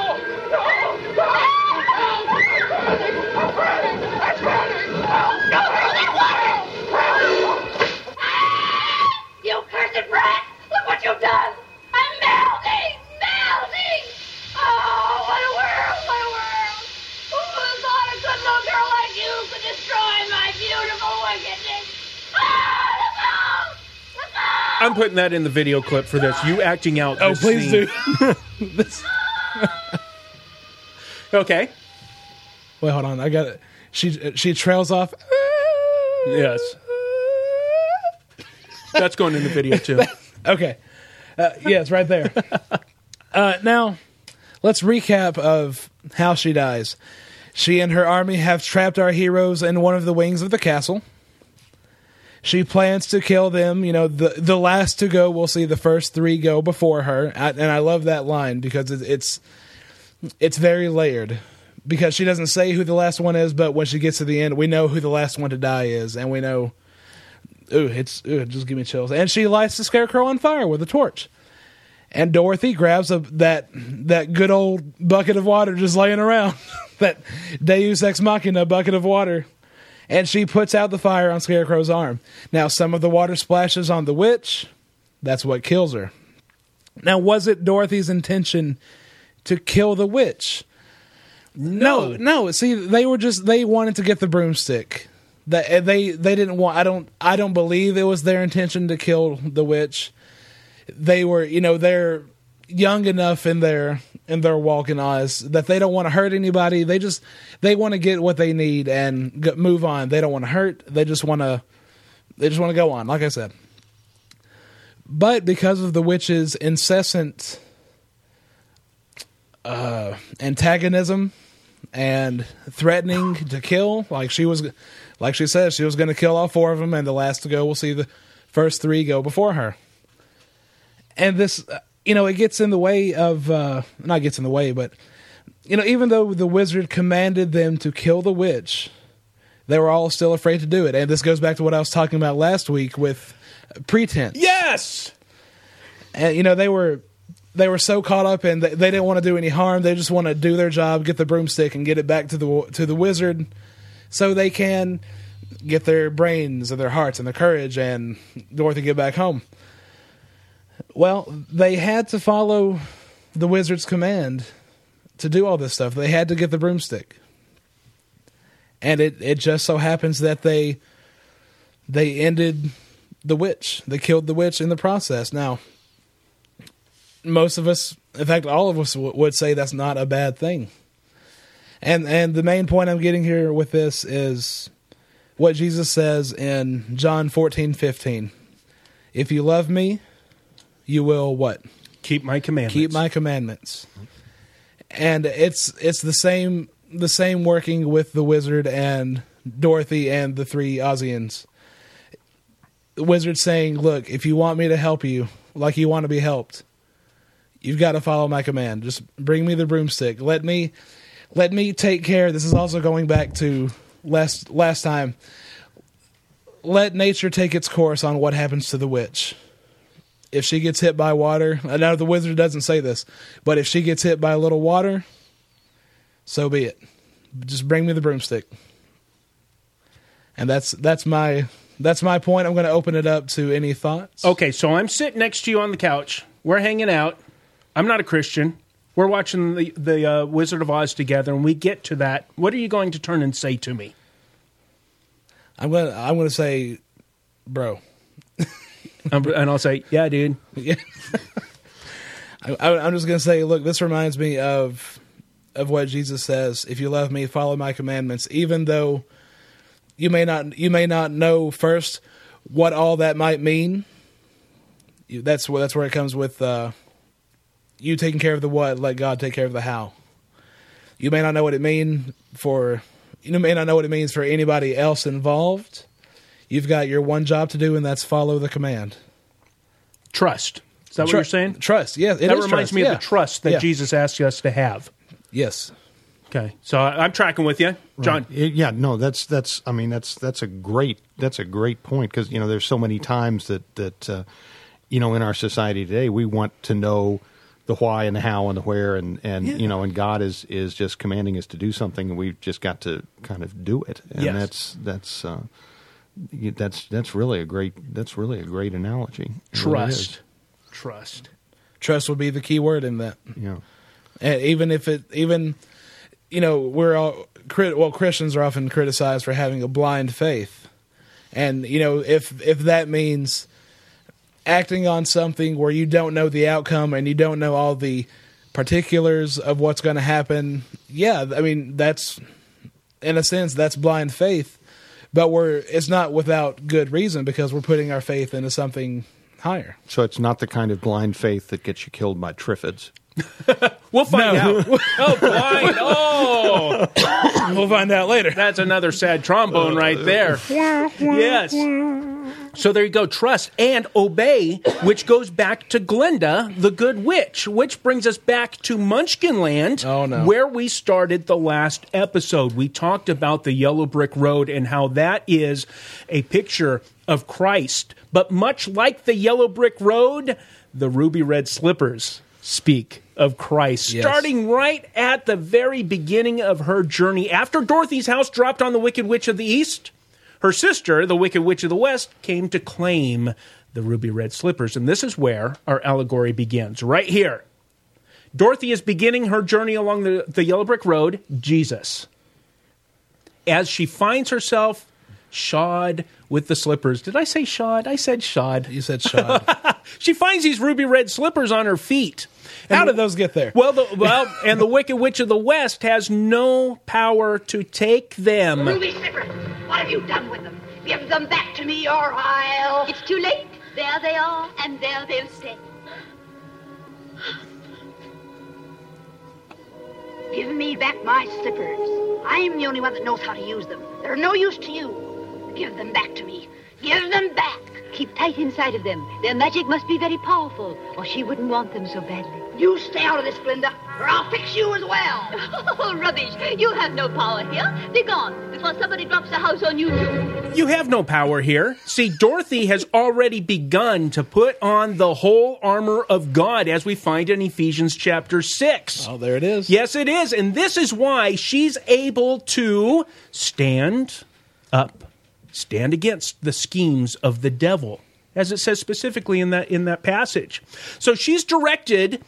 You cursed brat! Look what you've done! I'm melting! Melting! Oh, what a world! What a world! Who would have thought a good little girl like you could destroy my beautiful wickedness? Ah, look out! Look out! I'm putting that in the video clip for this. You acting out Oh, this please scene. do. This- Okay. Wait, hold on. I got it. She she trails off. Yes. That's going in the video, too. Okay. Uh, yes, right there. Uh, now, let's recap of how she dies. She and her army have trapped our heroes in one of the wings of the castle. She plans to kill them. You know, the the last to go will see the first three go before her. I, and I love that line because it, it's it's very layered. Because she doesn't say who the last one is, but when she gets to the end, we know who the last one to die is, and we know. Ooh, it's ooh, it just give me chills. And she lights the Scarecrow on fire with a torch. And Dorothy grabs a that that good old bucket of water just laying around, that Deus Ex Machina bucket of water, and she puts out the fire on Scarecrow's arm. Now, some of the water splashes on the witch. That's what kills her. Now, was it Dorothy's intention to kill the witch? No, no. See, they were just they wanted to get the broomstick. That they they didn't want. I don't I don't believe it was their intention to kill the witch. They were, you know, they're young enough in their in their walk in Oz, that they don't want to hurt anybody. They just they want to get what they need and go, move on. They don't want to hurt. They just want to they just want to go on, like I said. But because of the witch's incessant uh, antagonism and threatening to kill, like she was, like she said, she was going to kill all four of them, and the last to go will see the first three go before her. And this, you know, it gets in the way of, uh, not gets in the way, but, you know, even though the wizard commanded them to kill the witch, they were all still afraid to do it. And this goes back to what I was talking about last week with pretense. Yes! And, you know, they were they were so caught up in, they, they didn't want to do any harm. They just want to do their job, get the broomstick, and get it back to the to the wizard so they can get their brains and their hearts and their courage and Dorothy get back home. Well, they had to follow the wizard's command to do all this stuff. They had to get the broomstick. And it, it just so happens that they they ended the witch. They killed the witch in the process. Now, most of us, in fact, all of us w- would say that's not a bad thing. And and the main point I'm getting here with this is what Jesus says in John fourteen fifteen. If you love me, you will what? Keep my commandments. Keep my commandments. And it's it's the same the same working with the wizard and Dorothy and the three Ozians. The wizard saying, look, if you want me to help you like you want to be helped, you've got to follow my command. Just bring me the broomstick. Let me let me take care. This is also going back to last last time. Let nature take its course on what happens to the witch. If she gets hit by water, I know the wizard doesn't say this, but if she gets hit by a little water, so be it. Just bring me the broomstick. And that's that's my that's my point. I'm going to open it up to any thoughts. Okay, so I'm sitting next to you on the couch. We're hanging out. I'm not a Christian. We're watching the, the uh, Wizard of Oz together, and we get to that. What are you going to turn and say to me? I'm going to I'm going to say, bro. and I'll say, yeah, dude. Yeah. I, I'm just going to say, look, this reminds me of of what Jesus says. If you love me, follow my commandments. Even though you may not you may not know first what all that might mean. You, that's where that's where it comes with uh, you taking care of the what. Let God take care of the how. You may not know what it mean for you may not know what it means for anybody else involved. You've got your one job to do, and that's follow the command. Trust. Is that what Tr- you're saying? Trust, yes. That reminds trust. me yeah. of the trust that yeah. Jesus asked us to have. Yes. Okay. So I- I'm tracking with you. John. Right. Yeah, no, that's that's I mean that's that's a great that's a great point, because you know there's so many times that that uh, you know in our society today we want to know the why and the how and the where, and, and Yeah. you know and God is is just commanding us to do something, and we've just got to kind of do it. And Yes. that's that's uh, that's that's really a great that's really a great analogy. It really is. Trust. Trust. Trust would be the key word in that. Yeah. And even if it, even, you know, we're all, crit, well, Christians are often criticized for having a blind faith. And, you know, if if that means acting on something where you don't know the outcome and you don't know all the particulars of what's going to happen, yeah, I mean, that's, in a sense, that's blind faith. But we're it's not without good reason, because we're putting our faith into something higher. So it's not the kind of blind faith that gets you killed by triffids. We'll find out. Oh, blind. Oh. We'll find out later. That's another sad trombone right there. Yes. So there you go. Trust and obey, which goes back to Glinda, the good witch, which brings us back to Munchkinland, Oh, no. where we started the last episode. We talked about the yellow brick road and how that is a picture of Christ. But much like the yellow brick road, the ruby red slippers speak of Christ, Yes. starting right at the very beginning of her journey. After Dorothy's house dropped on the Wicked Witch of the East, her sister, the Wicked Witch of the West, came to claim the ruby red slippers. And this is where our allegory begins, right here. Dorothy is beginning her journey along the, the yellow brick road, Jesus. As she finds herself shod with the slippers. Did I say shod? I said shod. You said shod. She finds these ruby red slippers on her feet. And How did those get there? Well, the, well, and the Wicked Witch of the West has no power to take them. Ruby slippers, what have you done with them? Give them back to me or I'll... It's too late. There they are, and there they'll stay. Give me back my slippers. I'm the only one that knows how to use them. They're no use to you. Give them back to me. Give them back. Keep tight inside of them. Their magic must be very powerful, or she wouldn't want them so badly. You stay out of this, Glinda, or I'll fix you as well. Oh, rubbish. You have no power here. Be gone before somebody drops a house on you, too. You have no power here. See, Dorothy has already begun to put on the whole armor of God, as we find in Ephesians chapter six. Oh, there it is. Yes, it is. And this is why she's able to stand up, stand against the schemes of the devil, as it says specifically in that in that passage. So she's directed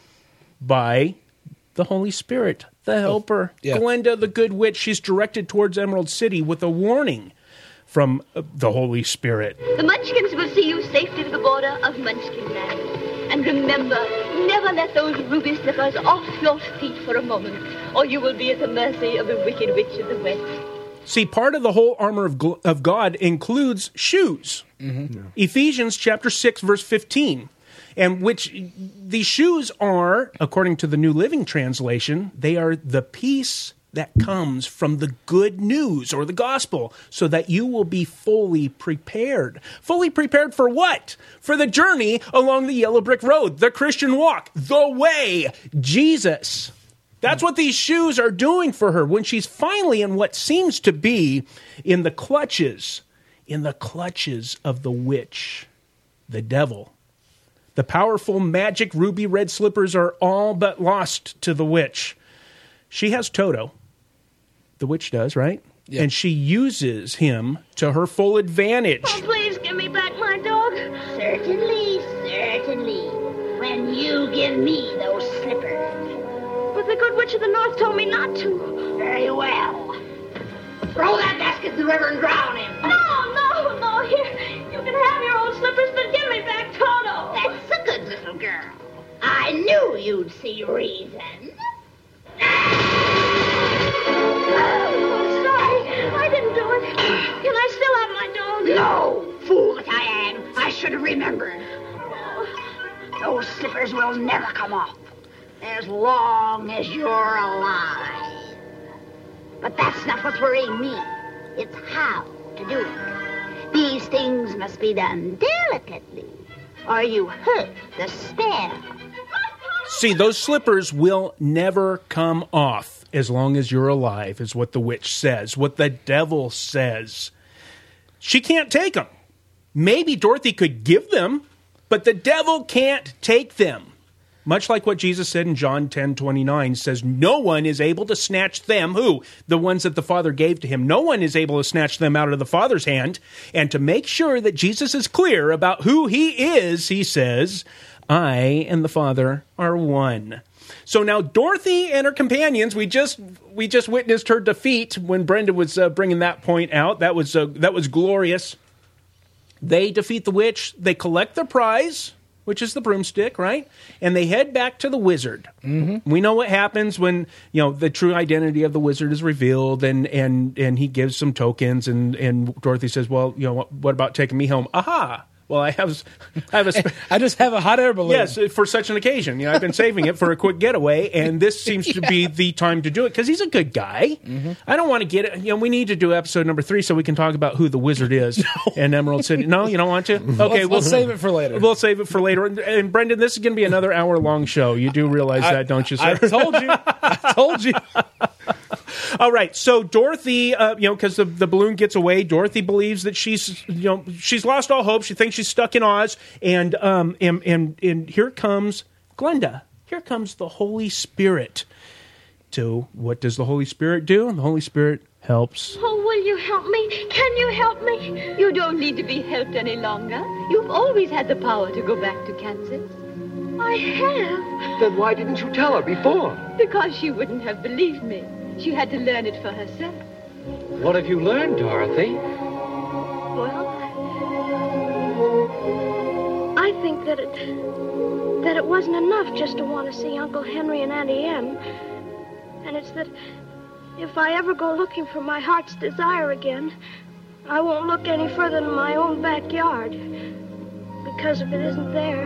by the Holy Spirit, the helper. Oh, yeah. Glinda, the good witch, she's directed towards Emerald City with a warning from uh, the Holy Spirit. The Munchkins will see you safely to the border of Munchkin Land. And remember, never let those ruby slippers off your feet for a moment, or you will be at the mercy of the Wicked Witch of the West. See, part of the whole armor of, gl- of God includes shoes. Mm-hmm. Yeah. Ephesians chapter six, verse fifteen. And which these shoes are, according to the New Living Translation, they are the peace that comes from the good news or the gospel, so that you will be fully prepared. Fully prepared for what? For the journey along the yellow brick road, the Christian walk, the way, Jesus. That's what these shoes are doing for her when she's finally in what seems to be in the clutches, in the clutches of the witch, the devil. The powerful magic ruby red slippers are all but lost to the witch. She has Toto. The witch does, right? Yeah. And she uses him to her full advantage. Oh, please give me back my dog. Certainly, certainly. When you give me those slippers. But the good witch of the north told me not to. Very well. Throw that basket in the river and drown him. No, no, no. Here, you can have your old slippers, but give me back Toto. That's a good little girl. I knew you'd see reason. Oh, sorry. I didn't do it. Can I still have my dog? No, fool that I am. I should have remembered. Those slippers will never come off as long as you're alive. But that's not what's worrying me. It's how to do it. These things must be done delicately, or you hurt the spell. See, those slippers will never come off as long as you're alive, is what the witch says, what the devil says. She can't take them. Maybe Dorothy could give them, but the devil can't take them. Much like what Jesus said in John ten twenty-nine, says no one is able to snatch them, who? The ones that the Father gave to him. No one is able to snatch them out of the Father's hand. And to make sure that Jesus is clear about who he is, he says, I and the Father are one. So now Dorothy and her companions, we just we just witnessed her defeat when Brenda was uh, bringing that point out. That was uh, that was glorious. They defeat the witch. They collect their prize, which is the broomstick, right? And they head back to the wizard. Mm-hmm. We know what happens when, you know, the true identity of the wizard is revealed, and and and he gives some tokens, and and Dorothy says, "Well, you know, what, what about taking me home?" Aha! Well, I have, I have a. Sp- I just have a hot air balloon. Yes, for such an occasion. You know, I've been saving it for a quick getaway, and this seems yeah. to be the time to do it because he's a good guy. Mm-hmm. I don't want to get it. You know, we need to do episode number three so we can talk about who the wizard is no. in Emerald City. No, you don't want to? Okay, we'll, we'll, we'll save it for later. We'll save it for later. And, and Brendan, this is going to be another hour long show. You do realize I, that, don't you, sir? I told you. I told you. All right, so Dorothy, uh, you know, because the, the balloon gets away, Dorothy believes that she's, you know, she's lost all hope. She thinks she's stuck in Oz, and um, and and and here comes Glinda. Here comes the Holy Spirit. To what does the Holy Spirit do? The Holy Spirit helps. Oh, will you help me? Can you help me? You don't need to be helped any longer. You've always had the power to go back to Kansas. I have. Then why didn't you tell her before? Because she wouldn't have believed me. She had to learn it for herself. What have you learned, Dorothy? think that it that it wasn't enough just to want to see Uncle Henry and Auntie Em. And it's that if I ever go looking for my heart's desire again, I won't look any further than my own backyard. Because if it isn't there,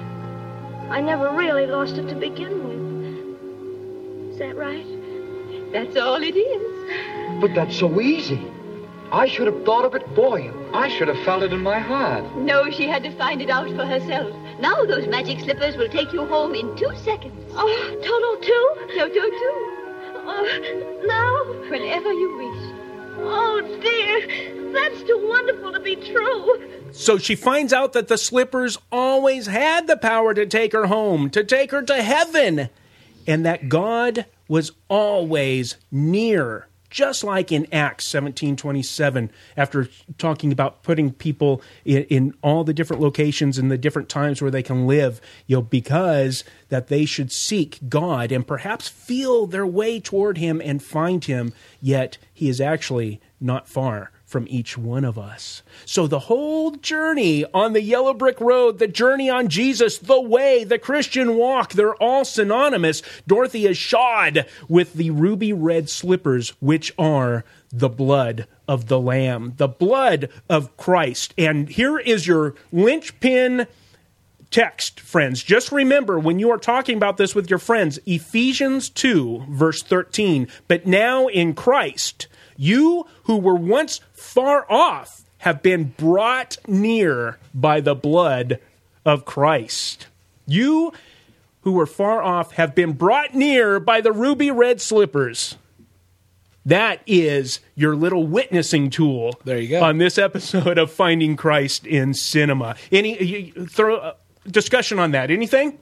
I never really lost it to begin with. Is that right? That's all it is. But that's so easy. I should have thought of it for you. I should have felt it in my heart. No, she had to find it out for herself. Now those magic slippers will take you home in two seconds. Oh, Toto too? Toto too. Oh, now? Whenever you wish. Oh, dear. That's too wonderful to be true. So she finds out that the slippers always had the power to take her home, to take her to heaven, and that God was always near. Just like in Acts seventeen twenty-seven, after talking about putting people in, in all the different locations and the different times where they can live, you know, because that they should seek God and perhaps feel their way toward him and find him, yet he is actually not far from each one of us. So the whole journey on the yellow brick road, the journey on Jesus, the way, the Christian walk, they're all synonymous. Dorothy is shod with the ruby red slippers, which are the blood of the Lamb, the blood of Christ. And here is your linchpin text, friends. Just remember, when you are talking about this with your friends, Ephesians two, verse thirteen, but now in Christ, you who were once far off have been brought near by the blood of Christ. You who were far off have been brought near by the ruby red slippers. That is your little witnessing tool. There you go. On this episode of Finding Christ in Cinema. Any you, throw uh, discussion on that? Anything?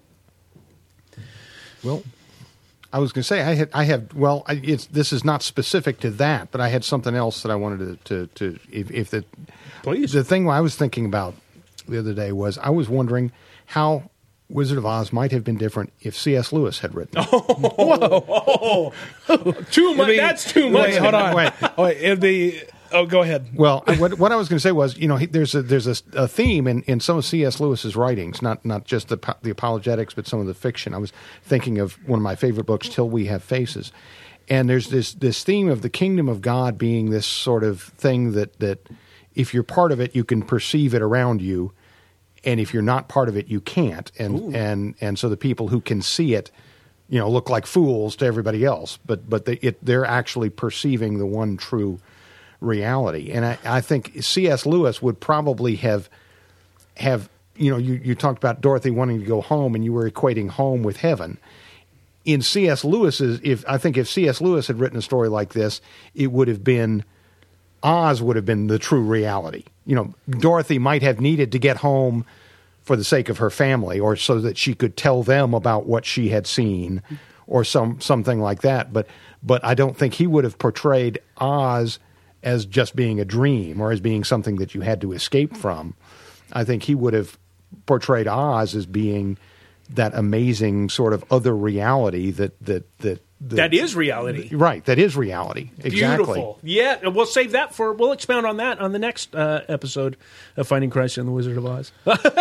Well, I was going to say I had I have well I, it's this is not specific to that, but I had something else that I wanted to to, to if, if the please the thing I was thinking about the other day was I was wondering how Wizard of Oz might have been different if C S Lewis had written it. Oh, whoa, whoa. too much. Be, that's too much. Wait, hold on. Wait, wait. It'd be. Oh, go ahead. Well, I, what, what I was going to say was, you know, he, there's a there's a, a theme in, in some of C S Lewis's writings, not not just the the apologetics, but some of the fiction. I was thinking of one of my favorite books, Till We Have Faces, and there's this this theme of the kingdom of God being this sort of thing that that if you're part of it, you can perceive it around you, and if you're not part of it, you can't. And Ooh. and and so the people who can see it, you know, look like fools to everybody else, but but they, it, they're actually perceiving the one true reality. And I, I think C S Lewis would probably have have you know you, you talked about Dorothy wanting to go home, and you were equating home with heaven. In C S Lewis's, if I think if C S Lewis had written a story like this, it would have been Oz would have been the true reality. You know, Dorothy might have needed to get home for the sake of her family, or so that she could tell them about what she had seen, or some something like that. But but I don't think he would have portrayed Oz as just being a dream or as being something that you had to escape from. I think he would have portrayed Oz as being that amazing sort of other reality that that that that, that is reality. Right, that is reality. Exactly. Beautiful. Yeah, we'll save that for, we'll expound on that on the next uh, episode of Finding Christ and the Wizard of Oz.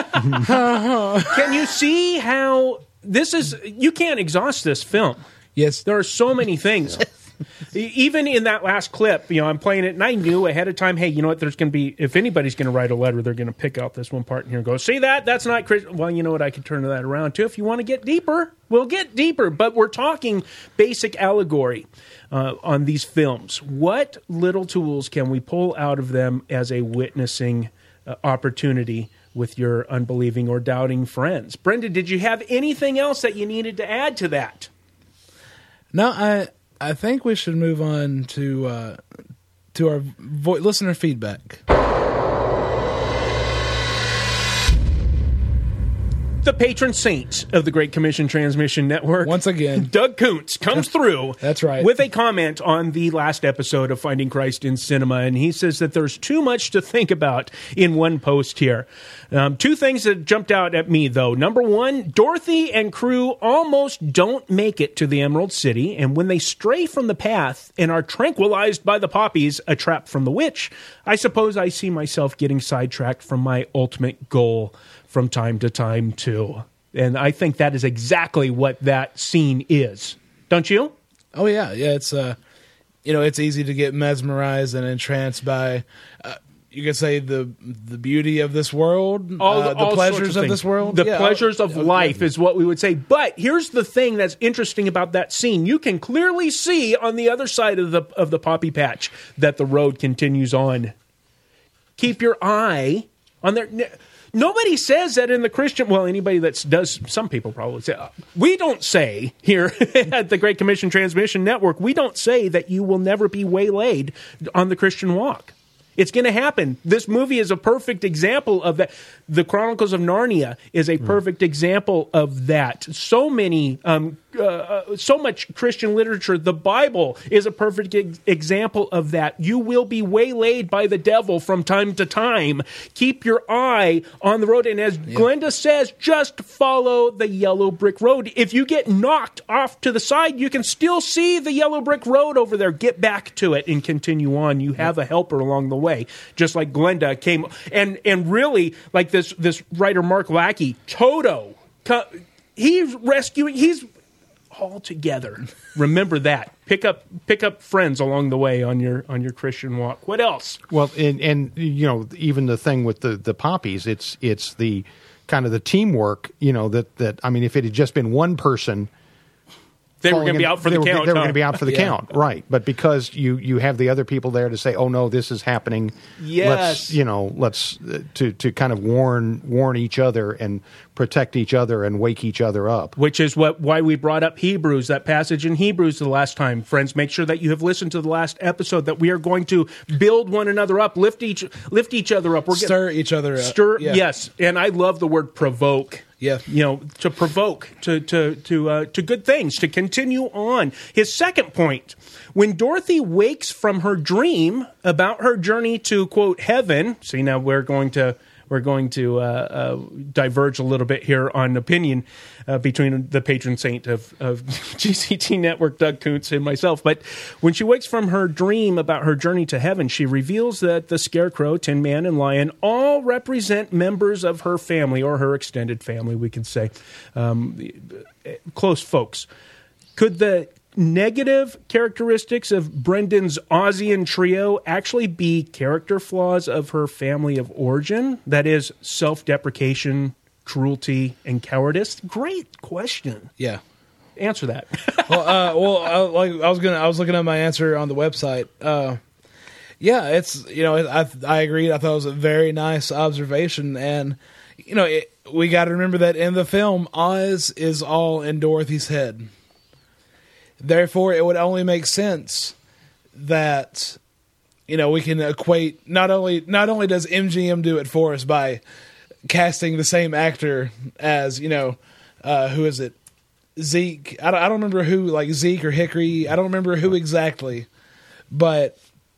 Can you see how this is, you can't exhaust this film. Yes. There are so many things. Even in that last clip, you know, I'm playing it, and I knew ahead of time, hey, you know what, there's going to be, if anybody's going to write a letter, they're going to pick out this one part in here and go, see that? That's not Christian. Well, you know what, I can turn that around, too. If you want to get deeper, we'll get deeper. But we're talking basic allegory uh, on these films. What little tools can we pull out of them as a witnessing uh, opportunity with your unbelieving or doubting friends? Brenda, did you have anything else that you needed to add to that? No, I... I think we should move on to uh, to our vo- listener feedback. The patron saint of the Great Commission Transmission Network, once again, Doug Kuntz, comes through. That's right. With a comment on the last episode of Finding Christ in Cinema, and he says that there's too much to think about in one post here. Um, two things that jumped out at me, though. Number one, Dorothy and crew almost don't make it to the Emerald City, and when they stray from the path and are tranquilized by the poppies, a trap from the witch, I suppose I see myself getting sidetracked from my ultimate goal from time to time too. And I think that is exactly what that scene is. Don't you? Oh yeah, yeah. It's uh, you know, it's easy to get mesmerized and entranced by. Uh, you could say the the beauty of this world, all the, uh, the all pleasures of, of this world, the yeah, pleasures all, of life yeah. is what we would say. But here's the thing that's interesting about that scene: you can clearly see on the other side of the of the poppy patch that the road continues on. Keep your eye on there. Nobody says that in the Christian. Well, anybody that does, some people probably say. We don't say here at the Great Commission Transmission Network. We don't say that you will never be waylaid on the Christian walk. It's going to happen. This movie is a perfect example of that. The Chronicles of Narnia is a perfect mm. example of that. So many, um, uh, so much Christian literature. The Bible is a perfect ex- example of that. You will be waylaid by the devil from time to time. Keep your eye on the road. And as yeah. Glenda says, just follow the yellow brick road. If you get knocked off to the side, you can still see the yellow brick road over there. Get back to it and continue on. You have a helper along the way. Just like Glenda came. And, and really, like this, this writer, Mark Lackey, Toto, he's rescuing, he's all together. Remember that. Pick up, pick up friends along the way on your on your Christian walk. What else? Well, and and you know, even the thing with the the poppies, it's it's the kind of the teamwork. You know that that I mean, if it had just been one person, they were going to be out for the were, count. They were huh? going to be out for the yeah. count, right? But because you you have the other people there to say, "Oh no, this is happening." Yes, let's, you know, let's uh, to to kind of warn warn each other and protect each other and wake each other up. Which is what why we brought up Hebrews, that passage in Hebrews the last time. Friends, make sure that you have listened to the last episode. That we are going to build one another up, lift each lift each other up, We're stir getting, each other up. Stir, yeah. yes, and I love the word provoke. Yeah, you know, to provoke to to to uh, to good things, to continue on. His second point: when Dorothy wakes from her dream about her journey to quote heaven. See, now we're going to we're going to uh, uh, diverge a little bit here on opinion uh, between the patron saint of, of G C T Network, Doug Kuntz, and myself. But when she wakes from her dream about her journey to heaven, she reveals that the Scarecrow, Tin Man, and Lion all represent members of her family, or her extended family, we can say, um, close folks. Could the negative characteristics of Brendan's Ozian trio actually be character flaws of her family of origin? That is, self-deprecation, cruelty, and cowardice? Great question. Yeah. Answer that. well, uh, well, I, like I was gonna, I was looking at my answer on the website. Uh, yeah, it's you know, I I agreed. I thought it was a very nice observation, and you know, it, we got to remember that in the film, Oz is all in Dorothy's head. Therefore, it would only make sense that, you know, we can equate not only not only does M G M do it for us by casting the same actor as, you know, uh, who is it? Zeke. I don't, I don't remember who, like Zeke or Hickory. I don't remember who exactly, but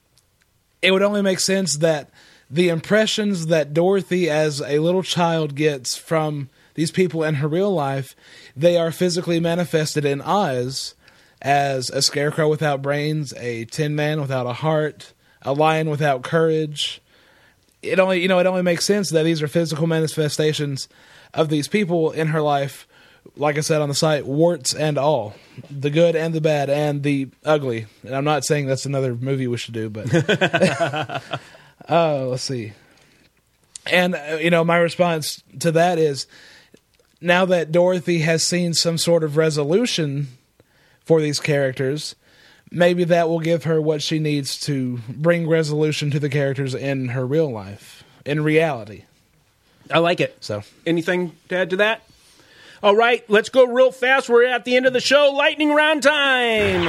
it would only make sense that the impressions that Dorothy as a little child gets from these people in her real life, they are physically manifested in Oz as a scarecrow without brains, a tin man without a heart, a lion without courage. It only, you know, it only makes sense that these are physical manifestations of these people in her life. Like I said on the site, warts and all, the good and the bad and the ugly. And I'm not saying that's another movie we should do, but uh, let's see. And uh, you know, my response to that is, now that Dorothy has seen some sort of resolution for these characters, maybe that will give her what she needs to bring resolution to the characters in her real life, in reality. I like it. So, anything to add to that? All right, let's go real fast. We're at the end of the show. Lightning round time.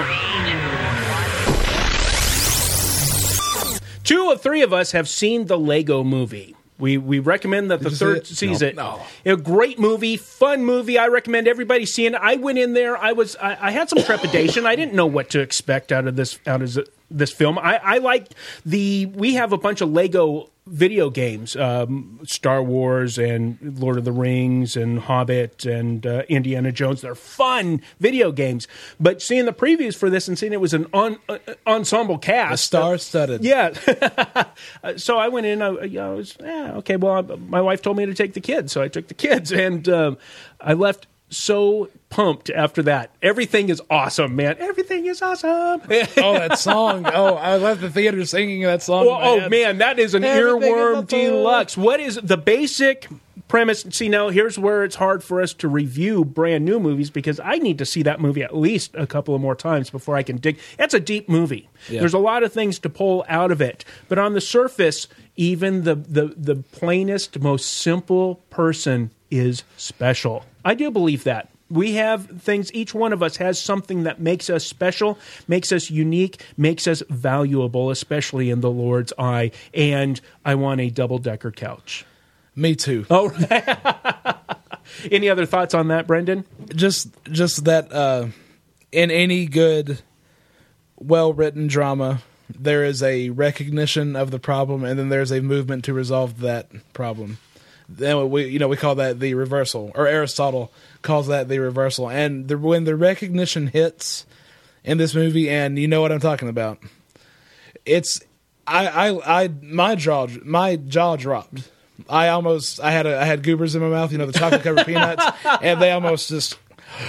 Two of three of us have seen the Lego Movie. We we recommend that Did the third see it? sees no. it. No. A great movie, fun movie. I recommend everybody seeing it. I went in there. I was I, I had some trepidation. I didn't know what to expect out of this out of this film. I, I liked the. We have a bunch of Lego video games, um, Star Wars and Lord of the Rings and Hobbit and uh, Indiana Jones. They're fun video games. But seeing the previews for this and seeing it was an on, uh, ensemble cast. Star-studded. Yeah. So I went in, I, I was, yeah, okay, well, I, my wife told me to take the kids, so I took the kids. And um, I left so pumped after that. Everything is awesome, man. Everything is awesome. Oh, that song. Oh, I left the theater singing that song. Well, oh, man, that is an Everything earworm is awesome. deluxe. What is the basic premise? See, now, here's where it's hard for us to review brand new movies because I need to see that movie at least a couple of more times before I can dig. It's a deep movie. Yeah. There's a lot of things to pull out of it. But on the surface, even the, the, the plainest, most simple person is special. I do believe that. We have things, each one of us has something that makes us special, makes us unique, makes us valuable, especially in the Lord's eye. And I want a double-decker couch. Me too. Oh, any other thoughts on that, Brendan? Just, just that uh, in any good, well-written drama, there is a recognition of the problem, and then there's a movement to resolve that problem. Then we, you know, we call that the reversal, or Aristotle calls that the reversal. And the, when the recognition hits in this movie, and you know what I'm talking about, it's I, I, I my jaw, my jaw dropped. I almost, I had a, I had goobers in my mouth, you know, the chocolate covered peanuts, and they almost just,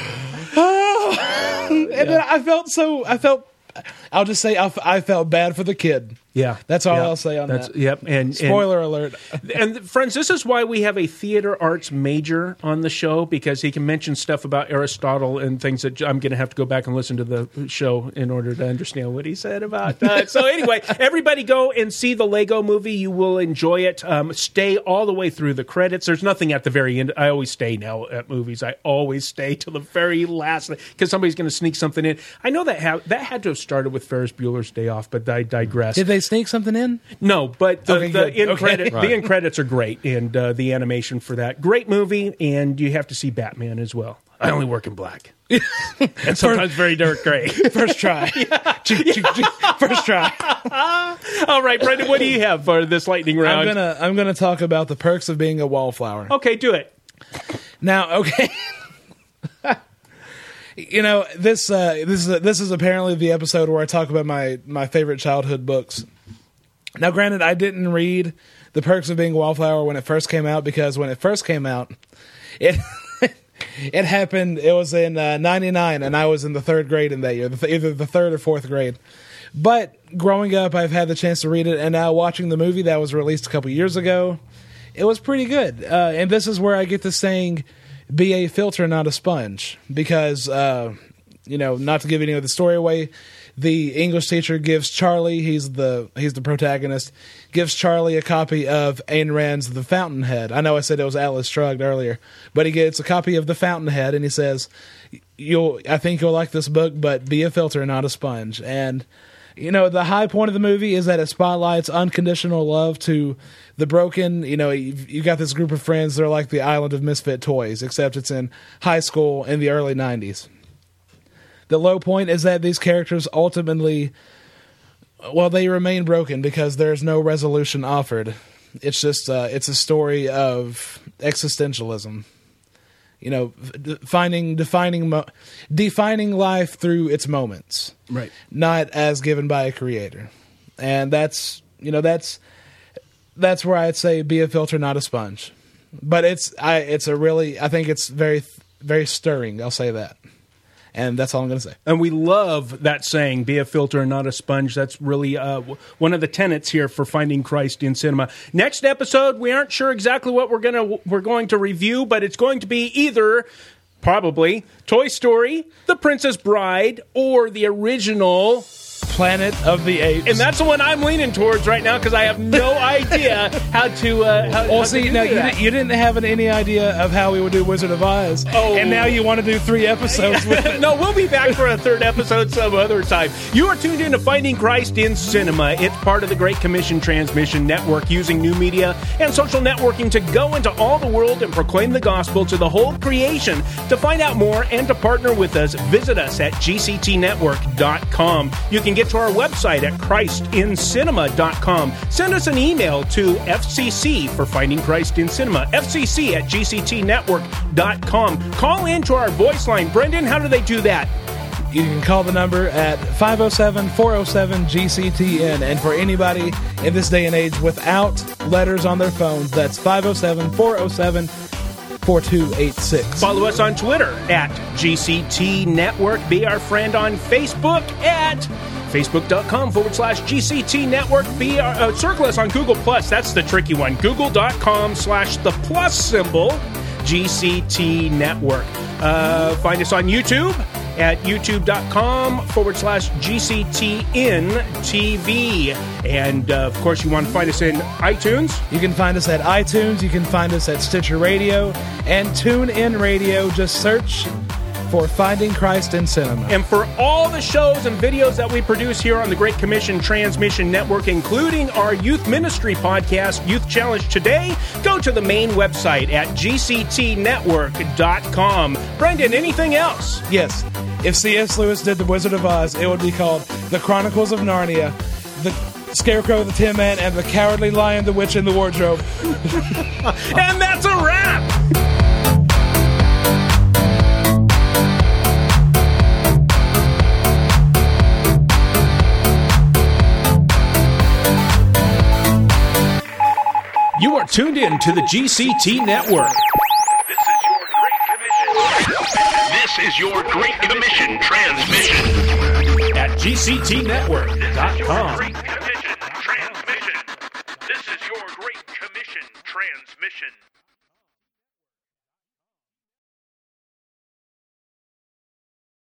oh, and yeah. Then I felt so, I felt. I'll just say I, I felt bad for the kid. Yeah. That's all yeah. I'll say on That's, that. Yep. And spoiler and, alert. And friends, this is why we have a theater arts major on the show, because he can mention stuff about Aristotle and things that I'm going to have to go back and listen to the show in order to understand what he said about that. So anyway, everybody go and see the Lego Movie. You will enjoy it. Um, stay all the way through the credits. There's nothing at the very end. I always stay now at movies. I always stay till the very last, because somebody's going to sneak something in. I know that ha- that had to have started with Ferris Bueller's Day Off, but I digress. Did they sneak something in? No, but the, okay, the end okay. credit, Right. the end credits are great, and uh, the animation for that, great movie. And you have to see Batman as well. I only work in black, and sometimes very dark gray. First try, first try. All right, Brendan, what do you have for this lightning round? I'm gonna I'm gonna talk about the perks of being a wallflower. Okay, do it. Now, okay. You know, this uh, this is this is apparently the episode where I talk about my, my favorite childhood books. Now, granted, I didn't read The Perks of Being a Wallflower when it first came out, because when it first came out, it it happened. It was in uh, ninety-nine, and I was in the third grade in that year, the, either the third or fourth grade. But growing up, I've had the chance to read it, and now watching the movie that was released a couple years ago, it was pretty good. Uh, and this is where I get the saying, be a filter, not a sponge. Because, uh, you know, not to give any of the story away, the English teacher gives Charlie, he's the he's the protagonist, gives Charlie a copy of Ayn Rand's The Fountainhead. I know I said it was Atlas Shrugged earlier, but he gets a copy of The Fountainhead, and he says, "You'll, I think you'll like this book, but be a filter, not a sponge." And, you know, the high point of the movie is that it spotlights unconditional love to the broken. You know, you've, you've got this group of friends, they're like the island of misfit toys, except it's in high school in the early nineties. The low point is that these characters ultimately, well, they remain broken because there's no resolution offered. It's just, uh, it's a story of existentialism. You know, finding, defining, mo- defining life through its moments, right? Not as given by a creator, and that's, you know, that's that's where I'd say be a filter, not a sponge. But it's, I, it's a really, I think it's very, very stirring. I'll say that. And that's all I'm going to say. And we love that saying, be a filter and not a sponge. That's really uh, one of the tenets here for Finding Christ in Cinema. Next episode, we aren't sure exactly what we're going to we're going to review, but it's going to be either, probably, Toy Story, The Princess Bride, or the original Planet of the Apes. And that's the one I'm leaning towards right now because I have no idea how to. Uh, how, well, how see, to do no, you, that. didn't, you didn't have any idea of how we would do Wizard of Oz, oh. and now you want to do three episodes with it. No, we'll be back for a third episode some other time. You are tuned in to Finding Christ in Cinema. It's part of the Great Commission Transmission Network, using new media and social networking to go into all the world and proclaim the gospel to the whole creation. To find out more and to partner with us, visit us at g c t network dot com. You can get get to our website at christ in cinema dot com. Send us an email to F C C for Finding Christ in Cinema, F C C at G C T network dot com. Call in to our voice line. Brendan, how do they do that? You can call the number at five oh seven, four oh seven, G C T N. And for anybody in this day and age without letters on their phones, that's five oh seven, four oh seven, four two eight six. Follow us on Twitter at G C T Network. Be our friend on Facebook at facebook.com forward slash GCT Network. Be our, uh, circle us on Google Plus. That's the tricky one. Google.com slash the plus symbol G C T Network. Uh, find us on YouTube at youtube.com forward slash GCTN-TV. And, uh, of course, you want to find us in iTunes. You can find us at iTunes. You can find us at Stitcher Radio and TuneIn Radio. Just search for Finding Christ in Cinema. And for all the shows and videos that we produce here on the Great Commission Transmission Network, including our youth ministry podcast, Youth Challenge Today, go to the main website at G C T network dot com. Brendan, anything else? Yes. If C S Lewis did The Wizard of Oz, it would be called The Chronicles of Narnia, The Scarecrow, the Tin Man, and The Cowardly Lion, the Witch, in the Wardrobe. And that's a wrap! You are tuned in to the G C T Network. This is your Great Commission transmission at G C T network dot com. This is your Great Commission transmission. This is your Great Commission transmission.